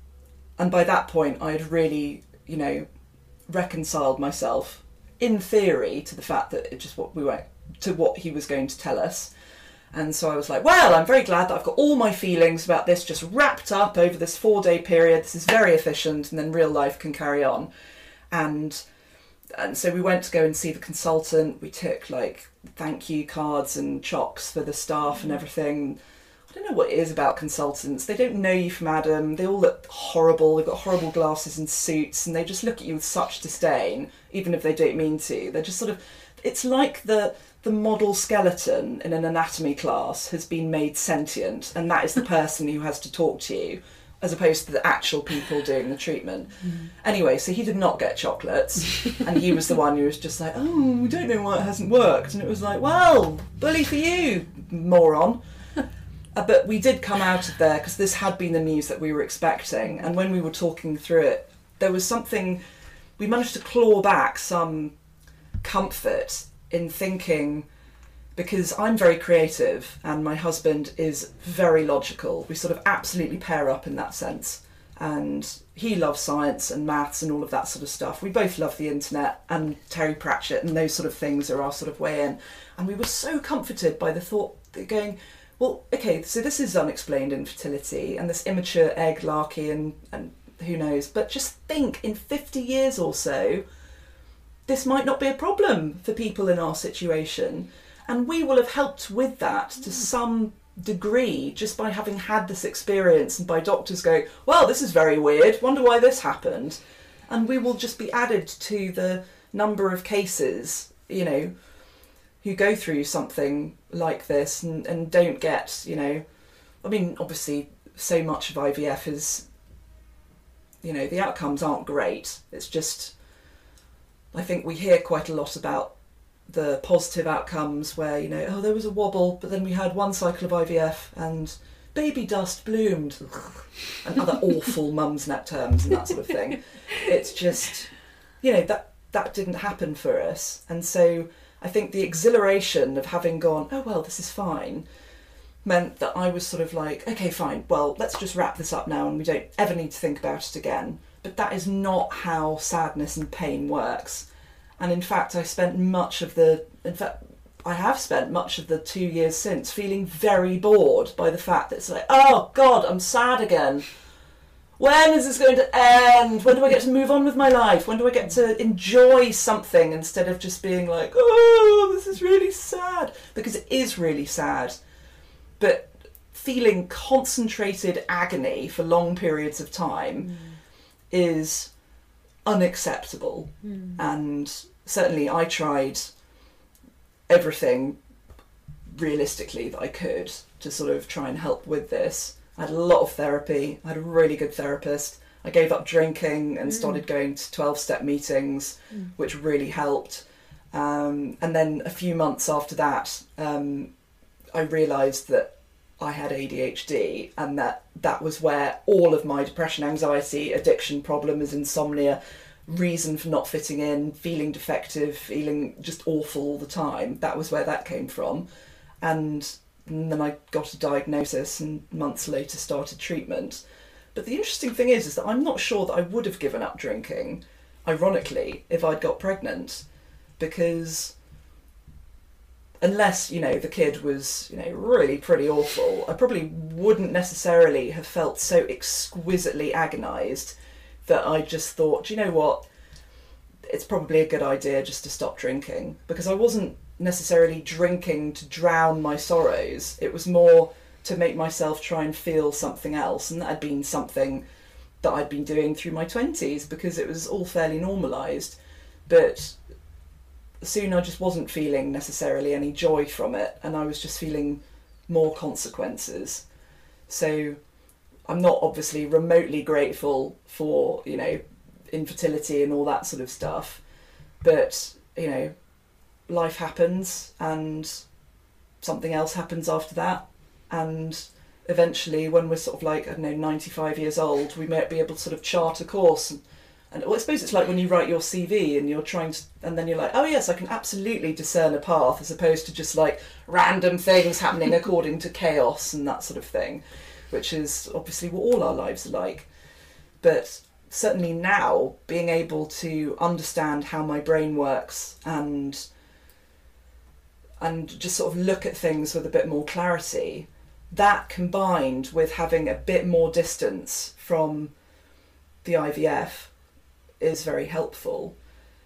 by that point I had really, you know, reconciled myself in theory to the fact that it just what we were to what he was going to tell us. And so I was like, well, I'm very glad that I've got all my feelings about this just wrapped up over this 4-day period. This is very efficient, and then real life can carry on. And so we went to go and see the consultant. We took like thank you cards and chocks for the staff and everything. I don't know what it is about consultants. They don't know you from Adam. They all look horrible. They've got horrible glasses and suits, and they just look at you with such disdain, even if they don't mean to. They're just sort of, it's like the model skeleton in an anatomy class has been made sentient, and that is the person who has to talk to you, as opposed to the actual people doing the treatment. Anyway, so he did not get chocolates, and he was the one who was just like, oh, we don't know why it hasn't worked. And it was like, well, bully for you, moron. But we did come out of there, because this had been the news that we were expecting, and when we were talking through it, there was something, we managed to claw back some comfort in thinking, because I'm very creative and my husband is very logical. We sort of absolutely pair up in that sense. And he loves science and maths and all of that sort of stuff. We both love the internet and Terry Pratchett, and those sort of things are our sort of way in. And we were so comforted by the thought that going, well, okay, so this is unexplained infertility and this immature egg larky and who knows, but just think in 50 years or so, this might not be a problem for people in our situation. And we will have helped with that to some degree just by having had this experience, and by doctors going, well, this is very weird, wonder why this happened. And we will just be added to the number of cases, you know, who go through something like this and don't get, you know, I mean, obviously so much of IVF is, you know, the outcomes aren't great. It's just, I think we hear quite a lot about the positive outcomes where, you know, oh, there was a wobble, but then we had one cycle of IVF and baby dust bloomed and other awful mum's net terms and that sort of thing. It's just, you know, that didn't happen for us. And so I think the exhilaration of having gone, oh, well, this is fine, meant that I was sort of like, okay, fine, well, let's just wrap this up now and we don't ever need to think about it again. But that is not how sadness and pain works. And in fact, I have spent much of the 2 years since feeling very bored by the fact that it's like, oh God, I'm sad again. When is this going to end? When do I get to move on with my life? When do I get to enjoy something instead of just being like, oh, this is really sad? Because it is really sad. But feeling concentrated agony for long periods of time is unacceptable. And certainly I tried everything realistically that I could to sort of try and help with this. I had a lot of therapy. I had a really good therapist. I gave up drinking and started going to 12-step meetings, which really helped. And then a few months after that, I realised that I had ADHD, and that was where all of my depression, anxiety, addiction problems, insomnia, reason for not fitting in, feeling defective, feeling just awful all the time, that was where that came from. And and then I got a diagnosis and months later started treatment. But the interesting thing is that I'm not sure that I would have given up drinking, ironically, if I'd got pregnant, because unless, the kid was, really pretty awful, I probably wouldn't necessarily have felt so exquisitely agonised that I just thought, do you know what, it's probably a good idea just to stop drinking, because I wasn't necessarily drinking to drown my sorrows. It was more to make myself try and feel something else, and that had been something that I'd been doing through my 20s because it was all fairly normalised. But soon I just wasn't feeling necessarily any joy from it, and I was just feeling more consequences. So I'm not obviously remotely grateful for, infertility and all that sort of stuff, but, life happens and something else happens after that. And eventually, when we're sort of 95 years old, we might be able to sort of chart a course. And I suppose it's like when you write your CV and you're trying to, and then you're like, oh yes, I can absolutely discern a path, as opposed to just random things happening according to chaos and that sort of thing, which is obviously what all our lives are like. But certainly now, being able to understand how my brain works and just sort of look at things with a bit more clarity, that combined with having a bit more distance from the IVF is very helpful.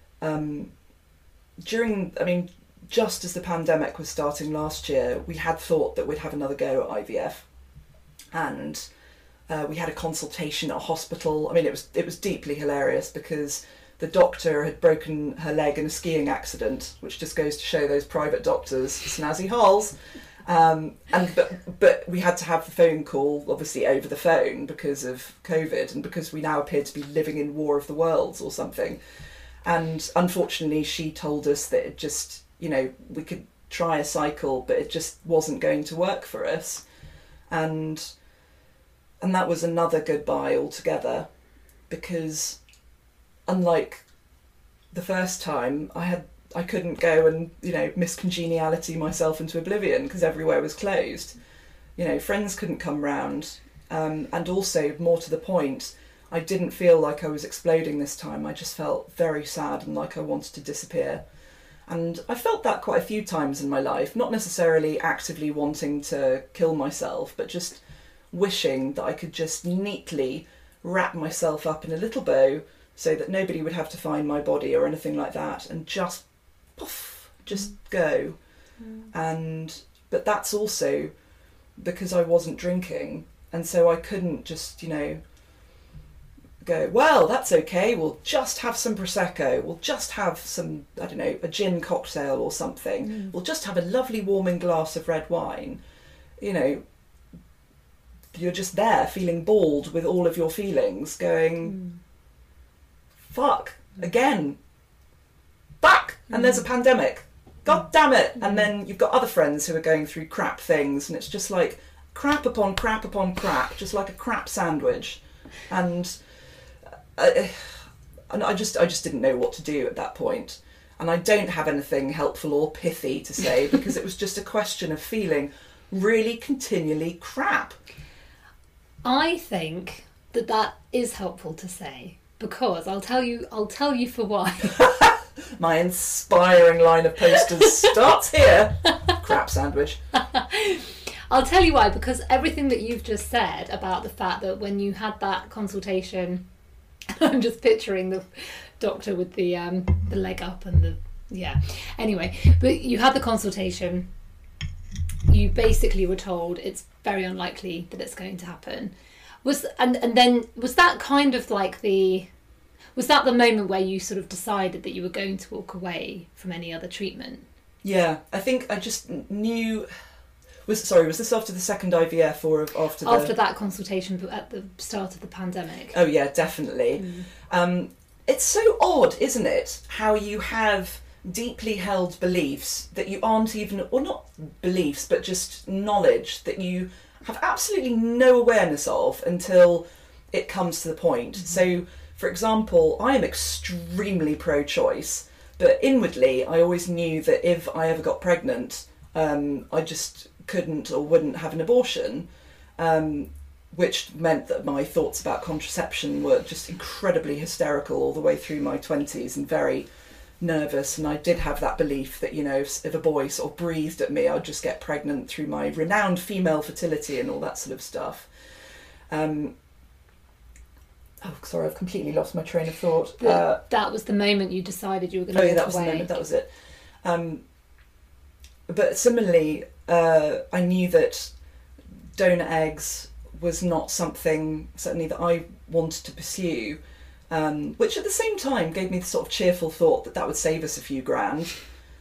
Just as the pandemic was starting last year, we had thought that we'd have another go at IVF, and we had a consultation at a hospital. It was deeply hilarious because the doctor had broken her leg in a skiing accident, which just goes to show those private doctors, snazzy holes. But we had to have the phone call, obviously over the phone because of COVID and because we now appear to be living in War of the Worlds or something. And unfortunately, she told us that it just, we could try a cycle, but it just wasn't going to work for us. And that was another goodbye altogether, because unlike the first time, I couldn't go and, Miss Congeniality myself into oblivion because everywhere was closed. Friends couldn't come round. And also, more to the point, I didn't feel like I was exploding this time. I just felt very sad and like I wanted to disappear. And I felt that quite a few times in my life, not necessarily actively wanting to kill myself, but just wishing that I could just neatly wrap myself up in a little bow so that nobody would have to find my body or anything like that, and just poof, just go. But that's also because I wasn't drinking, and so I couldn't just, go, well, that's okay, we'll just have some Prosecco, we'll just have some, I don't know, a gin cocktail or something, we'll just have a lovely warming glass of red wine. You're just there feeling bald with all of your feelings, going, fuck, again, fuck, and there's a pandemic, god damn it. And then you've got other friends who are going through crap things, and it's just like crap upon crap upon crap, just like a crap sandwich. And I just didn't know what to do at that point. And I don't have anything helpful or pithy to say because it was just a question of feeling really continually crap. I think that is helpful to say, because I'll tell you for why. My inspiring line of posters starts here. Crap sandwich. I'll tell you why, because everything that you've just said about the fact that when you had that consultation, I'm just picturing the doctor with the leg up and anyway, but you had the consultation, you basically were told it's very unlikely that it's going to happen. And then was that kind of like was that the moment where you sort of decided that you were going to walk away from any other treatment? Yeah, I think I just knew. Was this after the second IVF or after that consultation at the start of the pandemic? Oh yeah, definitely. It's so odd, isn't it, how you have deeply held beliefs that you aren't even, or not beliefs, but just knowledge that you have absolutely no awareness of until it comes to the point. So, for example, I am extremely pro-choice, but inwardly I always knew that if I ever got pregnant, I'd just couldn't or wouldn't have an abortion, which meant that my thoughts about contraception were just incredibly hysterical all the way through my 20s and very nervous. And I did have that belief that, you know, if a boy sort of breathed at me, I'd just get pregnant through my renowned female fertility and all that sort of stuff. Oh, sorry, I've completely lost my train of thought. That was the moment you decided you were going to walk away. That was the moment, that was it. But similarly, I knew that donor eggs was not something, certainly, that I wanted to pursue, which at the same time gave me the sort of cheerful thought that would save us a few grand.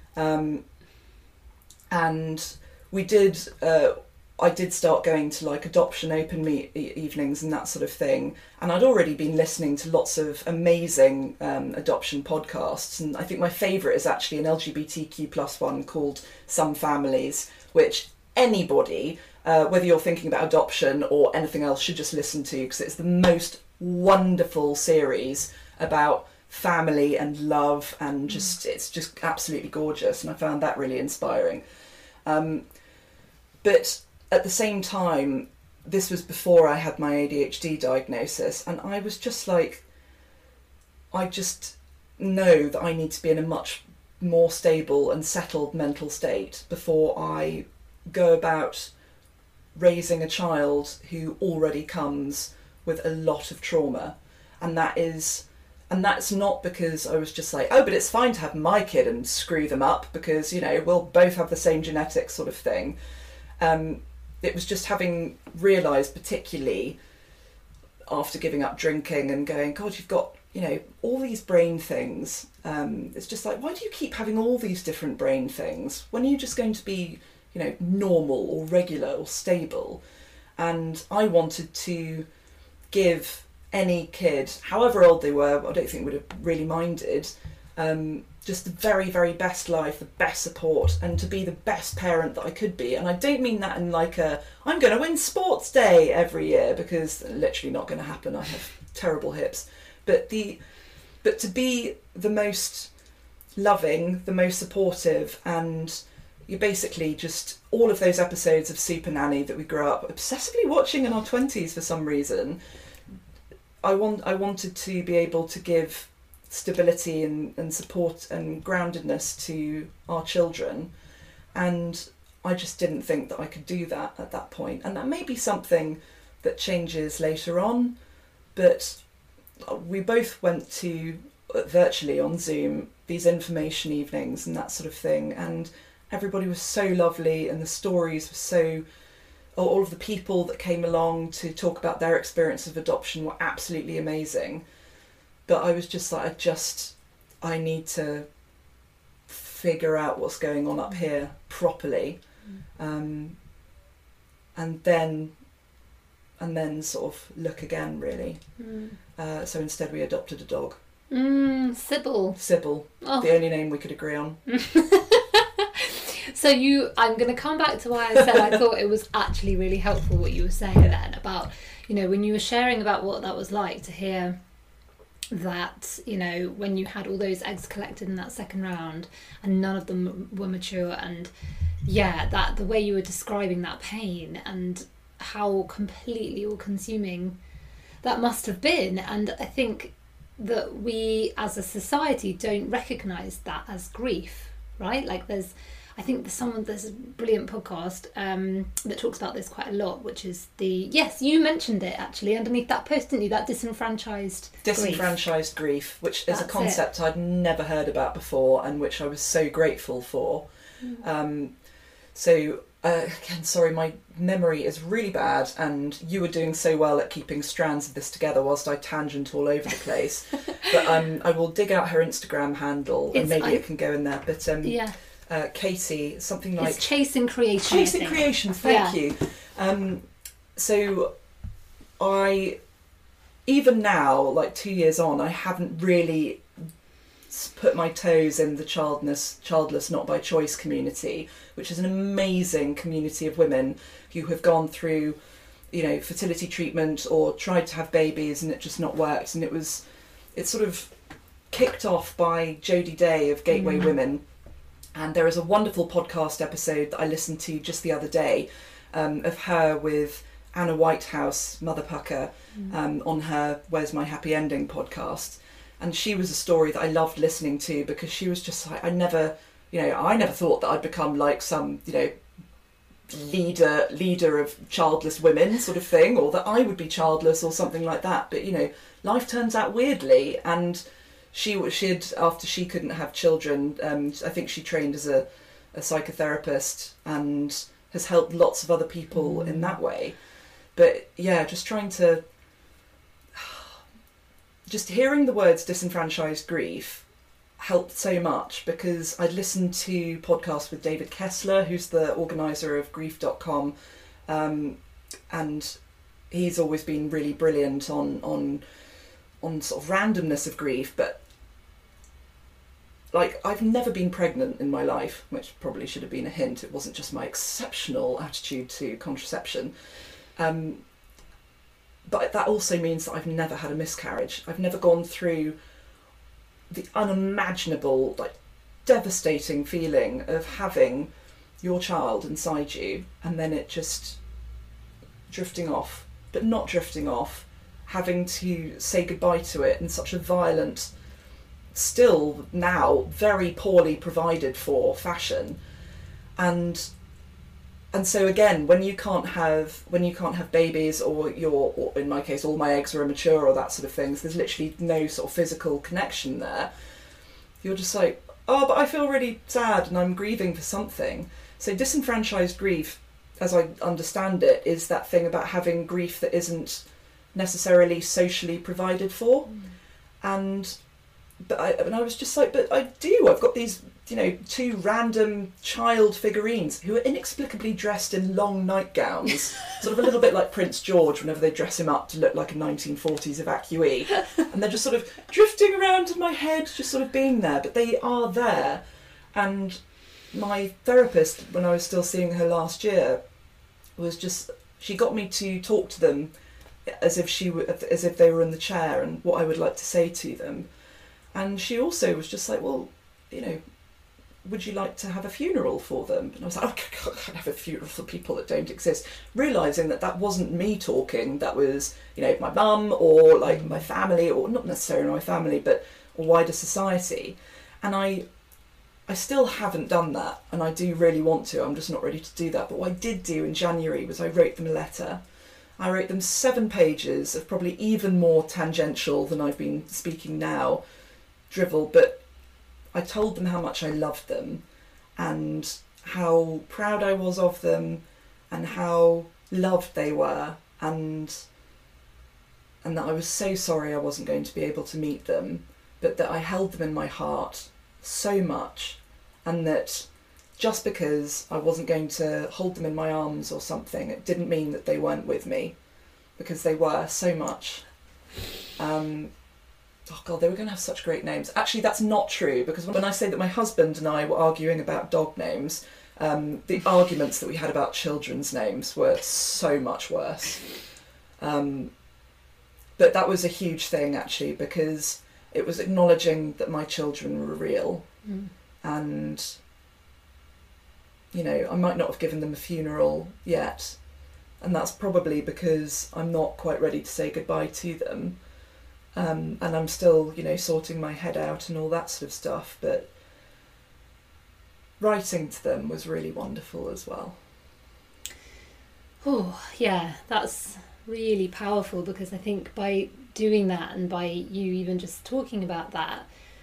And we did... I did start going to like adoption open meet evenings and that sort of thing. And I'd already been listening to lots of amazing adoption podcasts. And I think my favourite is actually an LGBTQ plus one called Some Families, which anybody, whether you're thinking about adoption or anything else, should just listen to, because it's the most wonderful series about family and love, and just it's just absolutely gorgeous. And I found that really inspiring. But at the same time, this was before I had my ADHD diagnosis, and I was just like, I just know that I need to be in a much more stable and settled mental state before I go about raising a child who already comes with a lot of trauma. And that's not because I was just like, oh, but it's fine to have my kid and screw them up because, you know, we'll both have the same genetics sort of thing. It was just having realised, particularly after giving up drinking and going, God, you've got, you know, all these brain things. It's just like, why do you keep having all these different brain things? When are you just going to be, you know, normal or regular or stable? And I wanted to give any kid, however old they were, I don't think would have really minded, just the very, very best life, the best support, and to be the best parent that I could be. And I don't mean that in like I'm going to win sports day every year, because literally not going to happen. I have terrible hips. But to be the most loving, the most supportive, and you're basically just all of those episodes of Super Nanny that we grew up obsessively watching in our 20s for some reason. I wanted to be able to give stability and support and groundedness to our children, and I just didn't think that I could do that at that point. And that may be something that changes later on, but we both went to virtually on Zoom these information evenings and that sort of thing, and everybody was so lovely, and the stories were so... all of the people that came along to talk about their experience of adoption were absolutely amazing. But I was just like, I need to figure out what's going on up here properly. And then sort of look again, really. So instead we adopted a dog. Sybil. Oh. The only name we could agree on. So I'm going to come back to why I said I thought it was actually really helpful what you were saying then about, you know, when you were sharing about what that was like to hear that, you know, when you had all those eggs collected in that second round and none of them were mature, and that the way you were describing that pain and how completely all-consuming that must have been. And I think that we as a society don't recognise that as grief, right? Like there's a brilliant podcast that talks about this quite a lot, which is you mentioned it actually underneath that post, didn't you? That disenfranchised grief, which is a concept I'd never heard about before, and which I was so grateful for. Again, sorry, my memory is really bad, and you were doing so well at keeping strands of this together whilst I tangent all over the place. But I will dig out her Instagram handle and maybe it can go in there. But Katie, something like... It's Chasing Creation. Thank you. So I, even now, like 2 years on, I haven't really put my toes in the childless not by choice community, which is an amazing community of women who have gone through, you know, fertility treatment or tried to have babies and it just not worked. And it's sort of kicked off by Jodie Day of Gateway Women. And there is a wonderful podcast episode that I listened to just the other day of her with Anna Whitehouse, Mother Pucker, on her Where's My Happy Ending podcast. And she was a story that I loved listening to, because she was just like, I never thought that I'd become like some, leader of childless women sort of thing, or that I would be childless or something like that. But, life turns out weirdly. And she'd after she couldn't have children, I think she trained as a psychotherapist and has helped lots of other people in that way. But yeah, just hearing the words disenfranchised grief helped so much, because I'd listened to podcasts with David Kessler, who's the organiser of grief.com, and he's always been really brilliant on sort of randomness of grief. But like, I've never been pregnant in my life, which probably should have been a hint. It wasn't just my exceptional attitude to contraception. But that also means that I've never had a miscarriage. I've never gone through the unimaginable, like, devastating feeling of having your child inside you and then it just drifting off, but not drifting off, having to say goodbye to it in such a violent, still now very poorly provided for fashion. And so again, when you can't have babies, or in my case, all my eggs are immature, or that sort of thing, so there's literally no sort of physical connection there. You're just like, oh, but I feel really sad and I'm grieving for something. So disenfranchised grief, as I understand it, is that thing about having grief that isn't necessarily socially provided for. But I was just like, but I do. I've got these, two random child figurines who are inexplicably dressed in long nightgowns, sort of a little bit like Prince George whenever they dress him up to look like a 1940s evacuee. And they're just sort of drifting around in my head, just sort of being there. But they are there. And my therapist, when I was still seeing her last year, she got me to talk to them as if they were in the chair, and what I would like to say to them. And she also was just like, well, would you like to have a funeral for them? And I was like, oh, I can't have a funeral for people that don't exist. Realising that wasn't me talking, that was, my mum, or like my family, or not necessarily my family, but a wider society. And I still haven't done that, and I do really want to. I'm just not ready to do that. But what I did do in January was I wrote them a letter. I wrote them 7 pages of probably even more tangential than I've been speaking now, drivel, but I told them how much I loved them and how proud I was of them and how loved they were, and that I was so sorry I wasn't going to be able to meet them, but that I held them in my heart so much, and that just because I wasn't going to hold them in my arms or something, it didn't mean that they weren't with me, because they were so much. Oh God, they were going to have such great names. Actually, that's not true, because when I say that my husband and I were arguing about dog names, the arguments that we had about children's names were so much worse. But that was a huge thing, actually, because it was acknowledging that my children were real. And, I might not have given them a funeral yet. And that's probably because I'm not quite ready to say goodbye to them. And I'm still, sorting my head out and all that sort of stuff. But writing to them was really wonderful as well. Oh, yeah, that's really powerful, because I think by doing that, and by you even just talking about that,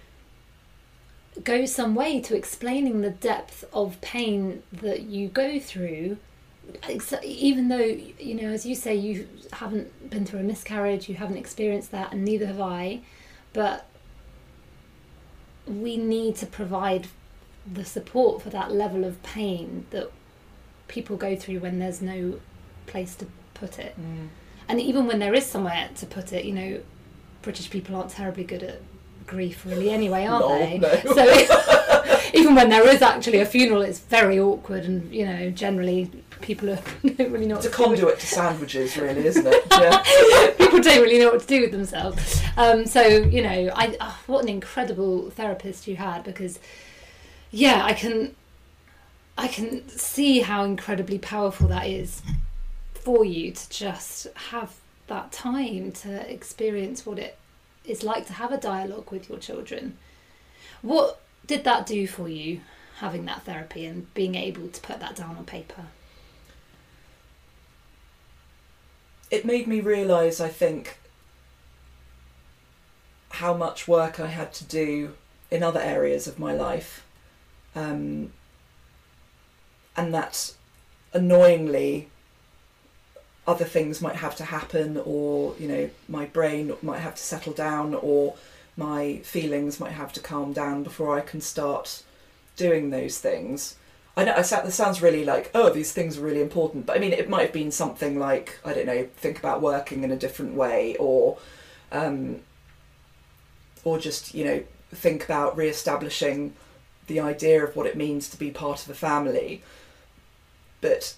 goes some way to explaining the depth of pain that you go through. Even though, as you say, you haven't been through a miscarriage, you haven't experienced that, and neither have I, but we need to provide the support for that level of pain that people go through when there's no place to put it. And even when there is somewhere to put it, British people aren't terribly good at grief really anyway, aren't they? No. So even when there is actually a funeral, it's very awkward, and generally people don't really know what it's to do. It's a conduit to sandwiches, really, isn't it? Yeah. People don't really know what to do with themselves. So what an incredible therapist you had, because yeah, I can see how incredibly powerful that is for you to just have that time to experience what it is like to have a dialogue with your children. What did that do for you, having that therapy and being able to put that down on paper? It made me realise, I think, how much work I had to do in other areas of my life. And that, annoyingly, other things might have to happen, or, you know, my brain might have to settle down, or my feelings might have to calm down before I can start doing those things. I know this sounds really like, oh, these things are really important, but I mean, it might have been something like, I don't know, think about working in a different way, or just, you know, think about re-establishing the idea of what it means to be part of a family. But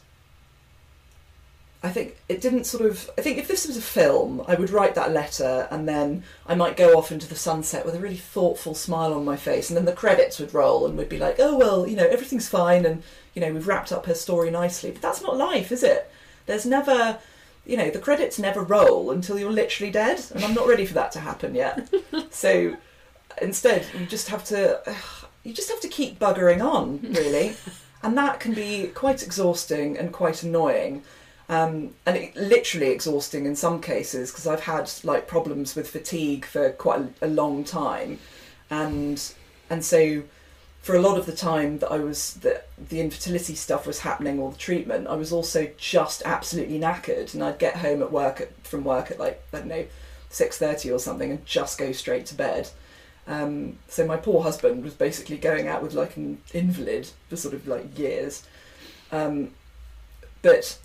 I think it didn't I think if this was a film, I would write that letter and then I might go off into the sunset with a really thoughtful smile on my face, and then the credits would roll and we'd be like, oh, well, you know, everything's fine and, you know, we've wrapped up her story nicely. But that's not life, is it? There's never, you know, the credits never roll until you're literally dead, and I'm not ready for that to happen yet. So instead, you just have to keep buggering on, really. And that can be quite exhausting and quite annoying. And literally exhausting in some cases, because I've had like problems with fatigue for quite a long time, and so for a lot of the time that the infertility stuff was happening, or the treatment, I was also just absolutely knackered, and I'd get home from work at like, I don't know, 6:30 or something, and just go straight to bed. So my poor husband was basically going out with like an invalid for sort of like years, but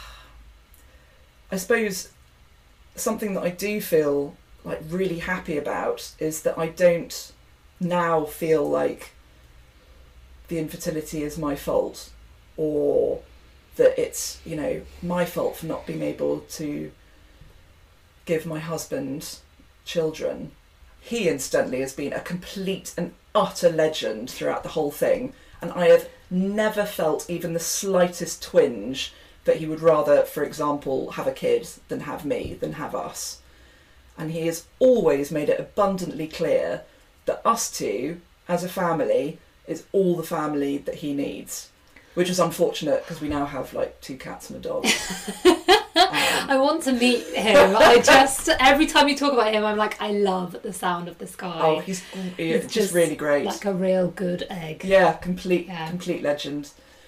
I suppose something that I do feel like really happy about is that I don't now feel like the infertility is my fault, or that it's, you know, my fault for not being able to give my husband children. He incidentally has been a complete and utter legend throughout the whole thing, and I have never felt even the slightest twinge that he would rather, for example, have a kid than have me, than have us. And he has always made it abundantly clear that us two, as a family, is all the family that he needs. Which is unfortunate, because we now have like 2 cats and a dog. I want to meet him. Every time you talk about him, I'm like, I love the sound of this guy. Oh, he's just really great. Like a real good egg. Yeah, complete legend.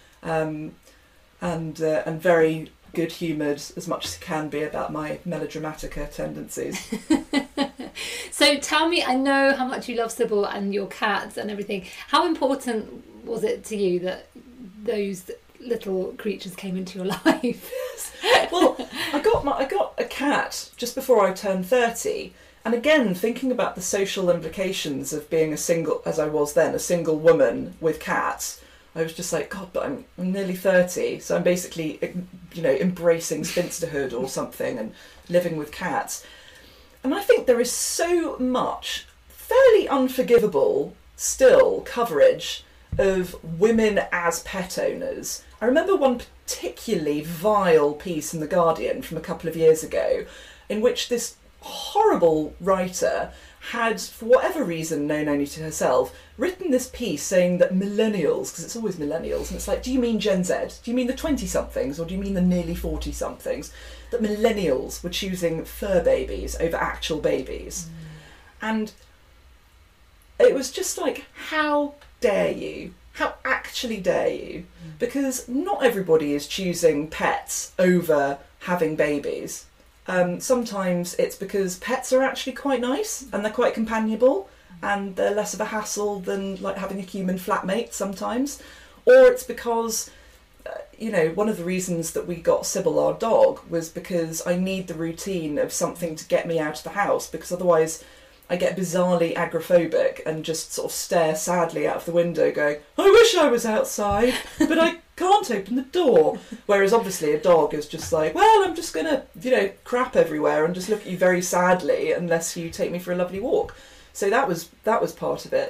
And very good-humoured as much as he can be about my melodramatica tendencies. So tell me, I know how much you love Sybil and your cats and everything. How important was it to you that those little creatures came into your life? Well, I got a cat just before I turned 30. And again, thinking about the social implications of being a single woman with cats, I was just like, God, but I'm nearly 30, so I'm basically, you know, embracing spinsterhood or something and living with cats. And I think there is so much fairly unforgivable still coverage of women as pet owners. I remember one particularly vile piece in The Guardian from a couple of years ago, in which this horrible writer had, for whatever reason known only to herself, written this piece saying that millennials, because it's always millennials, and it's like, do you mean Gen Z? Do you mean the 20-somethings, or do you mean the nearly 40-somethings? That millennials were choosing fur babies over actual babies. And it was just like, how dare you? How actually dare you? Because not everybody is choosing pets over having babies. Sometimes it's because pets are actually quite nice and they're quite companionable and they're less of a hassle than like having a human flatmate sometimes. Or it's because, you know, one of the reasons that we got Sybil, our dog, was because I need the routine of something to get me out of the house, because otherwise I get bizarrely agoraphobic and just sort of stare sadly out of the window going, I wish I was outside, but I can't open the door. Whereas obviously a dog is just like, well, I'm just going to, you know, crap everywhere and just look at you very sadly unless you take me for a lovely walk. So that was part of it.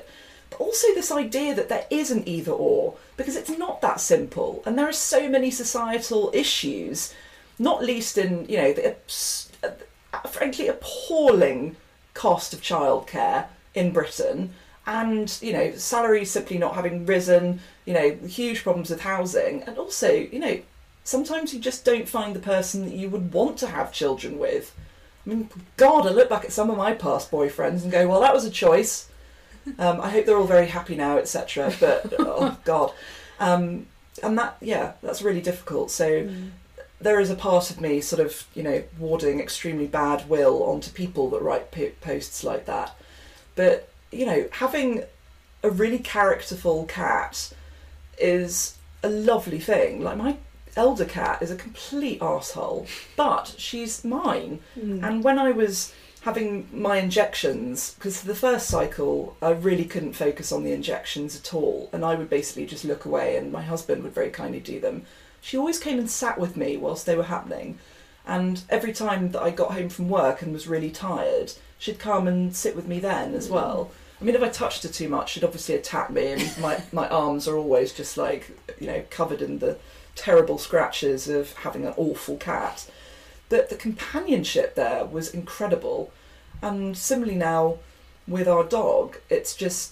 but also this idea that there is an either or, because it's not that simple. And there are so many societal issues, not least in, you know, the frankly appalling cost of childcare in Britain, and, you know, salaries simply not having risen, you know, huge problems with housing, and also, you know, sometimes you just don't find the person that you would want to have children with. I mean, God, I look back at some of my past boyfriends and go, well, that was a choice. I hope they're all very happy now, etc. But, oh, God. And that, yeah, that's really difficult. So there is a part of me sort of, you know, warding extremely bad will onto people that write posts like that. But, you know, having a really characterful cat is a lovely thing. Like, my elder cat is a complete arsehole, but she's mine. And when I was having my injections, because the first cycle I really couldn't focus on the injections at all, and I would basically just look away, and my husband would very kindly do them, she always came and sat with me whilst they were happening. And every time that I got home from work and was really tired, she'd come and sit with me then as well. I mean, if I touched her too much, she'd obviously attack me, and my arms are always just like, you know, covered in the terrible scratches of having an awful cat. But the companionship there was incredible. And similarly now with our dog, it's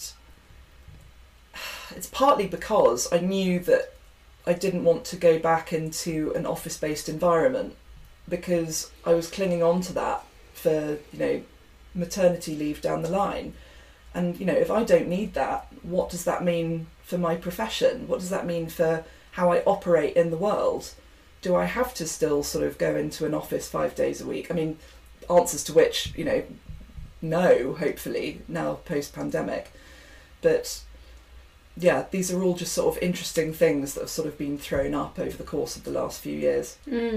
partly because I knew that I didn't want to go back into an office-based environment, because I was clinging on to that for, you know, maternity leave down the line. And, you know, if I don't need that, what does that mean for my profession? What does that mean for how I operate in the world? Do I have to still sort of go into an office 5 days a week? I mean, answers to which, you know, no, hopefully, now post-pandemic. But yeah, these are all just sort of interesting things that have sort of been thrown up over the course of the last few years.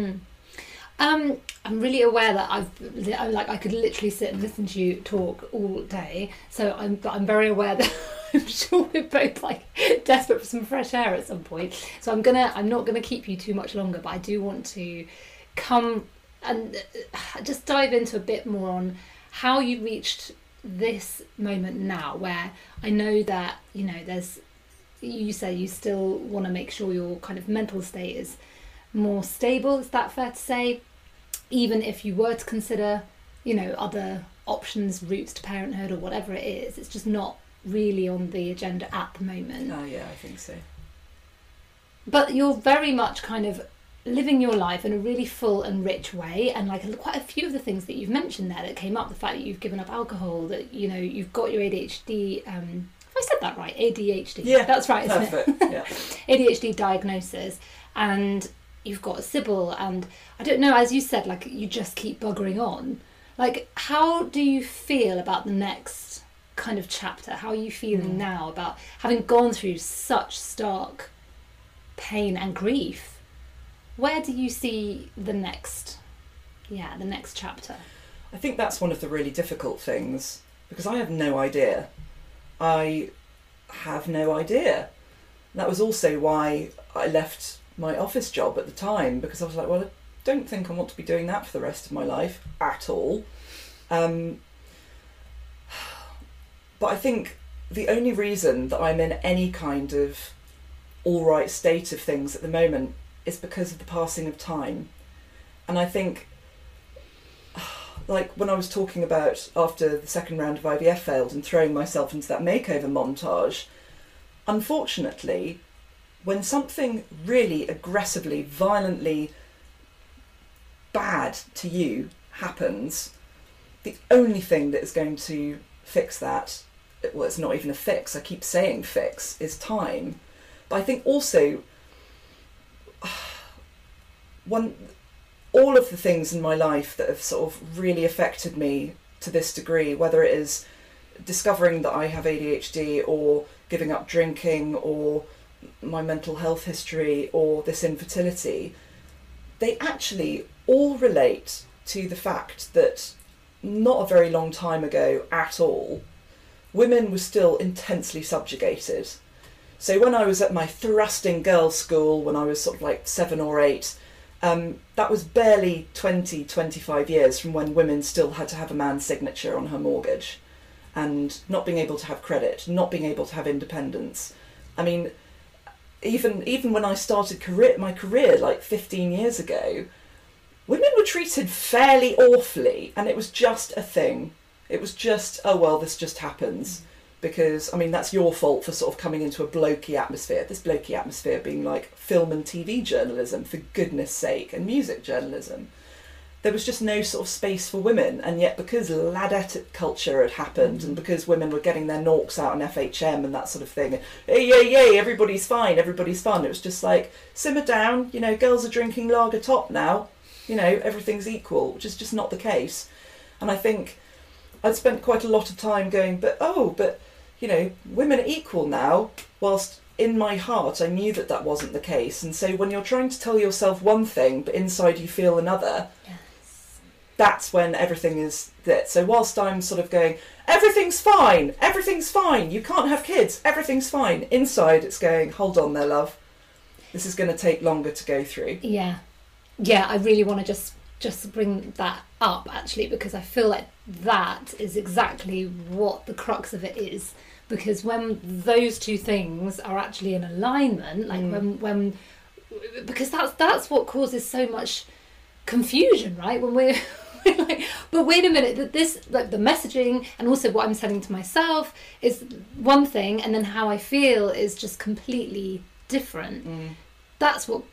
I'm really aware that I could literally sit and listen to you talk all day. So I'm very aware that I'm sure we're both like desperate for some fresh air at some point. So I'm not gonna keep you too much longer, but I do want to come and just dive into a bit more on how you reached this moment now, where I know that, you know, you say you still want to make sure your kind of mental state is more stable. Is that fair to say? Even if you were to consider, you know, other options, routes to parenthood or whatever it is, it's just not really on the agenda at the moment. Oh yeah, I think so. But you're very much kind of living your life in a really full and rich way, and like quite a few of the things that you've mentioned there that came up, the fact that you've given up alcohol, that, you know, you've got your ADHD, have I said that right? ADHD. Yeah, that's right, isn't perfect. it? Yeah. ADHD diagnosis, and you've got a Sybil, and I don't know, as you said, like, you just keep buggering on. Like, how do you feel about the next kind of chapter? How are you feeling now about having gone through such stark pain and grief? Where do you see the next chapter? I think that's one of the really difficult things, because I have no idea. I have no idea. That was also why I left my office job at the time, because I was like, well, I don't think I want to be doing that for the rest of my life at all. But I think the only reason that I'm in any kind of all right state of things at the moment is because of the passing of time. And I think, like when I was talking about after the second round of IVF failed and throwing myself into that makeover montage, unfortunately, when something really aggressively, violently bad to you happens, the only thing that is going to fix that, well, it's not even a fix, I keep saying fix, is time. But I think also, all of the things in my life that have sort of really affected me to this degree, whether it is discovering that I have ADHD or giving up drinking or my mental health history or this infertility, they actually all relate to the fact that not a very long time ago at all, women were still intensely subjugated. So when I was at my thrusting girls' school, when I was sort of like 7 or 8, that was barely 25 years from when women still had to have a man's signature on her mortgage. and not being able to have credit, not being able to have independence. I mean, even when I started my career like 15 years ago, women were treated fairly awfully, and it was just a thing. It was just, oh well, this just happens. Because, I mean, that's your fault for sort of coming into a blokey atmosphere. This blokey atmosphere being like film and TV journalism, for goodness sake, and music journalism. There was just no sort of space for women, and yet because ladette culture had happened, and because women were getting their norks out on FHM and that sort of thing, hey, yay, yay, everybody's fine, everybody's fun. It was just like, simmer down, you know, girls are drinking lager top now, you know, everything's equal, which is just not the case. And I think I'd spent quite a lot of time going, but you know, women are equal now, whilst in my heart I knew that wasn't the case. And so when you're trying to tell yourself one thing, but inside you feel another, yes, that's when everything is that. So whilst I'm sort of going, everything's fine, you can't have kids, everything's fine, inside it's going, hold on there, love, this is going to take longer to go through. Yeah, I really want to just bring that up, actually, because I feel like that is exactly what the crux of it is. Because when those two things are actually in alignment, like when because that's what causes so much confusion, right? When we're like, but wait a minute, that this, like, the messaging and also what I'm saying to myself is one thing, and then how I feel is just completely different. That's what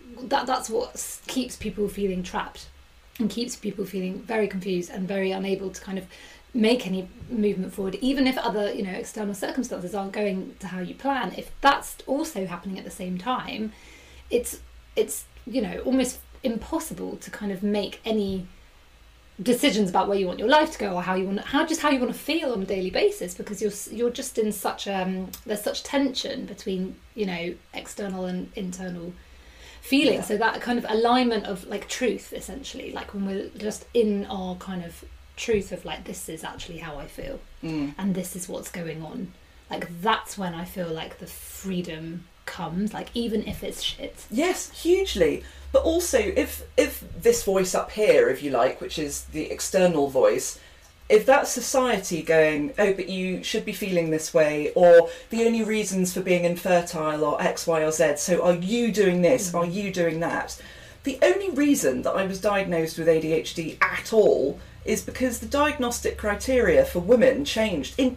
keeps people feeling trapped and keeps people feeling very confused and very unable to kind of make any movement forward, even if other, you know, external circumstances aren't going to how you plan. If that's also happening at the same time, it's you know, almost impossible to kind of make any decisions about where you want your life to go, or how you want to feel on a daily basis, because you're just in such there's such tension between, you know, external and internal feeling. So that kind of alignment of like truth, essentially, like when we're just in our kind of truth of like, this is actually how I feel, and this is what's going on, like that's when I feel like the freedom comes, like even if it's shit. Yes, hugely. But also if this voice up here, if you like, which is the external voice, if that's society going, oh, but you should be feeling this way, or the only reasons for being infertile are X, Y, or Z, so are you doing this, are you doing that? The only reason that I was diagnosed with ADHD at all is because the diagnostic criteria for women changed in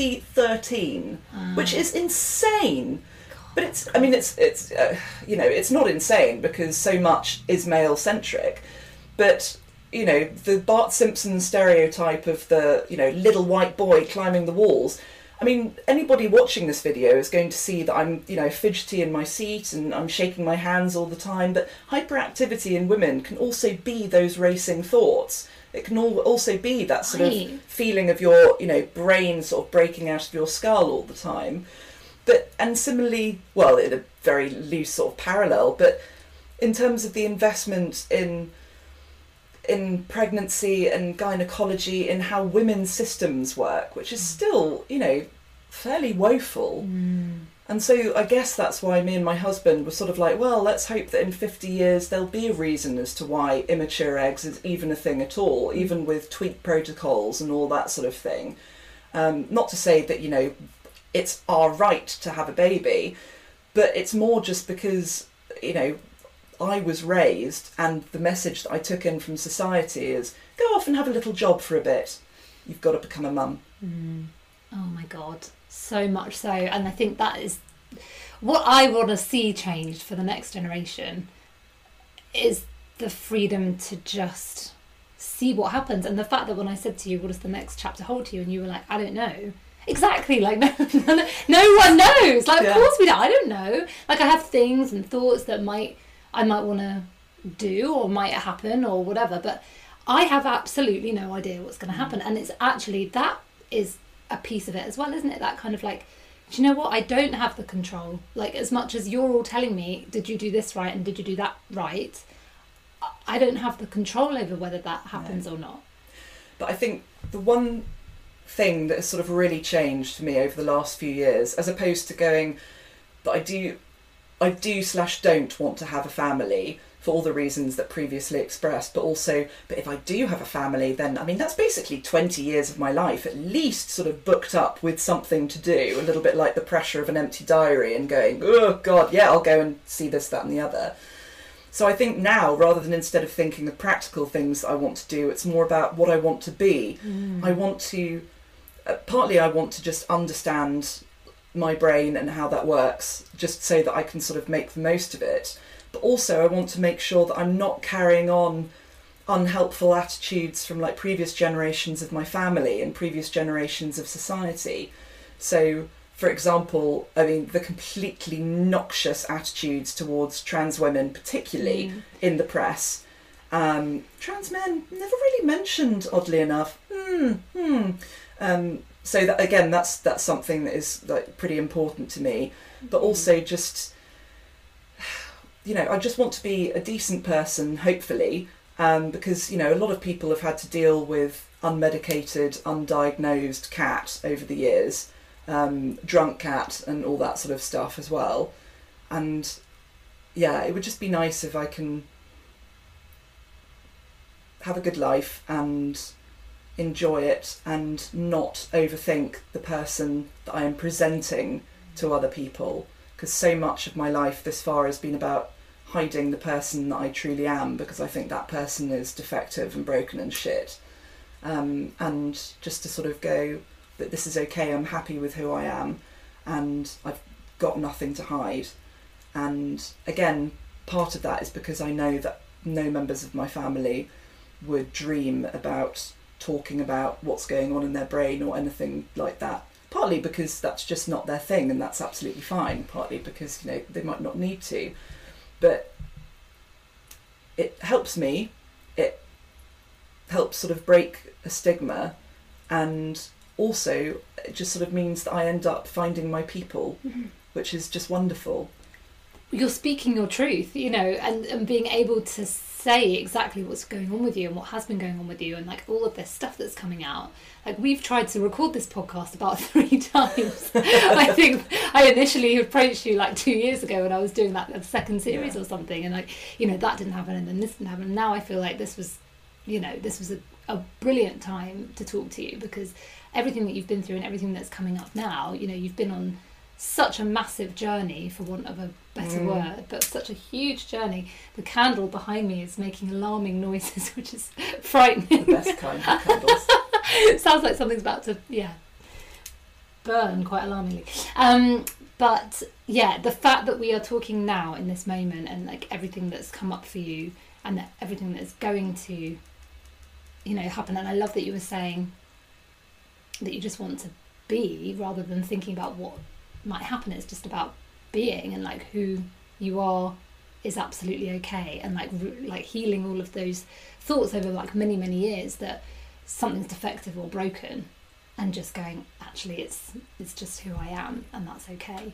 2013, which is insane. But it's you know, it's not insane because so much is male-centric. But, you know, the Bart Simpson stereotype of the, you know, little white boy climbing the walls. I mean, anybody watching this video is going to see that I'm, you know, fidgety in my seat and I'm shaking my hands all the time. But hyperactivity in women can also be those racing thoughts. It can also be that sort of feeling of your, you know, brain sort of breaking out of your skull all the time. But, and similarly, well, in a very loose sort of parallel, but in terms of the investment in pregnancy and gynecology, in how women's systems work, which is still, you know, fairly woeful. And so I guess that's why me and my husband were sort of like, well, let's hope that in 50 years there'll be a reason as to why immature eggs is even a thing at all, even with tweak protocols and all that sort of thing. Not to say that, you know, it's our right to have a baby, but it's more just because, you know, I was raised, and the message that I took in from society is, go off and have a little job for a bit. You've got to become a mum. Oh my God, so much so. And I think that is what I want to see changed for the next generation, is the freedom to just see what happens. And the fact that when I said to you, what does the next chapter hold to you? And you were like, I don't know. Exactly, like no one knows. Like, of course we don't. I don't know. Like, I have things and thoughts that I might want to do or might happen or whatever, but I have absolutely no idea what's going to happen. And it's actually, that is a piece of it as well, isn't it? That kind of like, do you know what? I don't have the control. Like, as much as you're all telling me, did you do this right and did you do that right? I don't have the control over whether that happens or not. But I think the one thing that has sort of really changed for me over the last few years, as opposed to going, but I do/don't want to have a family, for all the reasons that previously expressed, but if I do have a family, then, I mean, that's basically 20 years of my life at least sort of booked up with something to do, a little bit like the pressure of an empty diary and going, oh God, yeah, I'll go and see this, that and the other. So I think now, rather than instead of thinking of practical things that I want to do, it's more about what I want to be. I want to, partly I want to just understand my brain and how that works, just so that I can sort of make the most of it. But also I want to make sure that I'm not carrying on unhelpful attitudes from like previous generations of my family and previous generations of society. So, for example, I mean, the completely noxious attitudes towards trans women, particularly in the press. Trans men never really mentioned, oddly enough. So that, again, that's something that is like pretty important to me. But also just, you know, I just want to be a decent person, hopefully, because, you know, a lot of people have had to deal with unmedicated, undiagnosed Cat over the years, drunk Cat and all that sort of stuff as well. And yeah, it would just be nice if I can have a good life and enjoy it and not overthink the person that I am presenting to other people, because so much of my life this far has been about hiding the person that I truly am, because I think that person is defective and broken and shit, and just to sort of go that this is okay, I'm happy with who I am and I've got nothing to hide. And again, part of that is because I know that no members of my family would dream about talking about what's going on in their brain or anything like that. Partly because that's just not their thing, and that's absolutely fine. Partly because, you know, they might not need to. But it helps me. It helps sort of break a stigma, and also it just sort of means that I end up finding my people, which is just wonderful. You're speaking your truth, you know, and being able to say exactly what's going on with you and what has been going on with you, and like all of this stuff that's coming out. Like, we've tried to record this podcast about 3 times. I think I initially approached you like 2 years ago when I was doing that second series or something, and like, you know, that didn't happen and then this didn't happen. And now I feel like this was, you know, this was a brilliant time to talk to you, because everything that you've been through and everything that's coming up now, you know, you've been on such a massive journey, for want of a better word, but such a huge journey. The candle behind me is making alarming noises, which is frightening. The best kind of candles. It sounds like something's about to, burn quite alarmingly. But yeah, the fact that we are talking now in this moment, and like everything that's come up for you, and that everything that's going to, you know, happen. And I love that you were saying that you just want to be, rather than thinking about what might happen. It's just about being, and like who you are is absolutely okay, and like healing all of those thoughts over like many years that something's defective or broken, and just going, actually it's just who I am, and that's okay.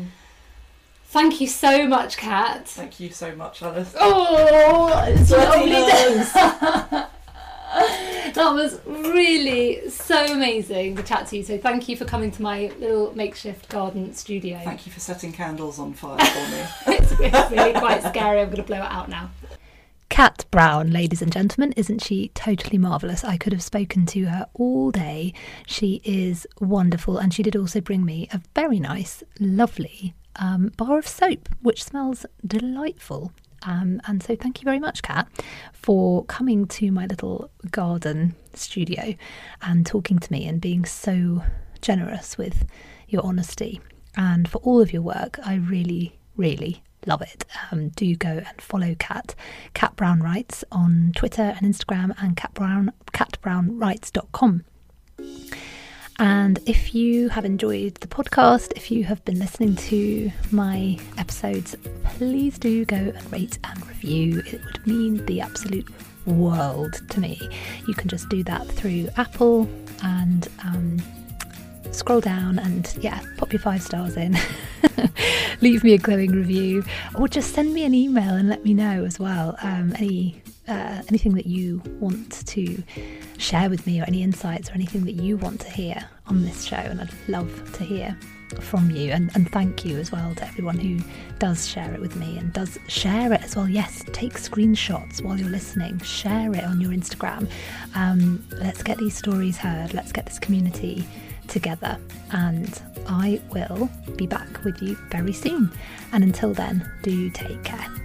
Thank you so much, Kat. Thank you so much, Alice. Oh, it's lovely. That was really so amazing to chat to you. So thank you for coming to my little makeshift garden studio. Thank you for setting candles on fire for me. It's really quite scary. I'm going to blow it out now. Kat Brown, ladies and gentlemen, isn't she totally marvellous? I could have spoken to her all day. She is wonderful, and she did also bring me a very nice, lovely bar of soap, which smells delightful. And so thank you very much, Kat, for coming to my little garden studio and talking to me and being so generous with your honesty, and for all of your work. I really, really love it. Do go and follow Kat Brown Writes on Twitter and Instagram, and catbrownwrites.com. And if you have enjoyed the podcast, if you have been listening to my episodes, please do go and rate and review. It would mean the absolute world to me. You can just do that through Apple and scroll down and pop your 5 stars in. Leave me a glowing review, or just send me an email and let me know as well. Anything that you want to share with me, or any insights or anything that you want to hear on this show, and I'd love to hear. from you, and thank you as well to everyone who does share it with me and does share it as well. Yes, take screenshots while you're listening, share it on your Instagram. Let's get these stories heard, let's get this community together, and I will be back with you very soon. And until then, do take care.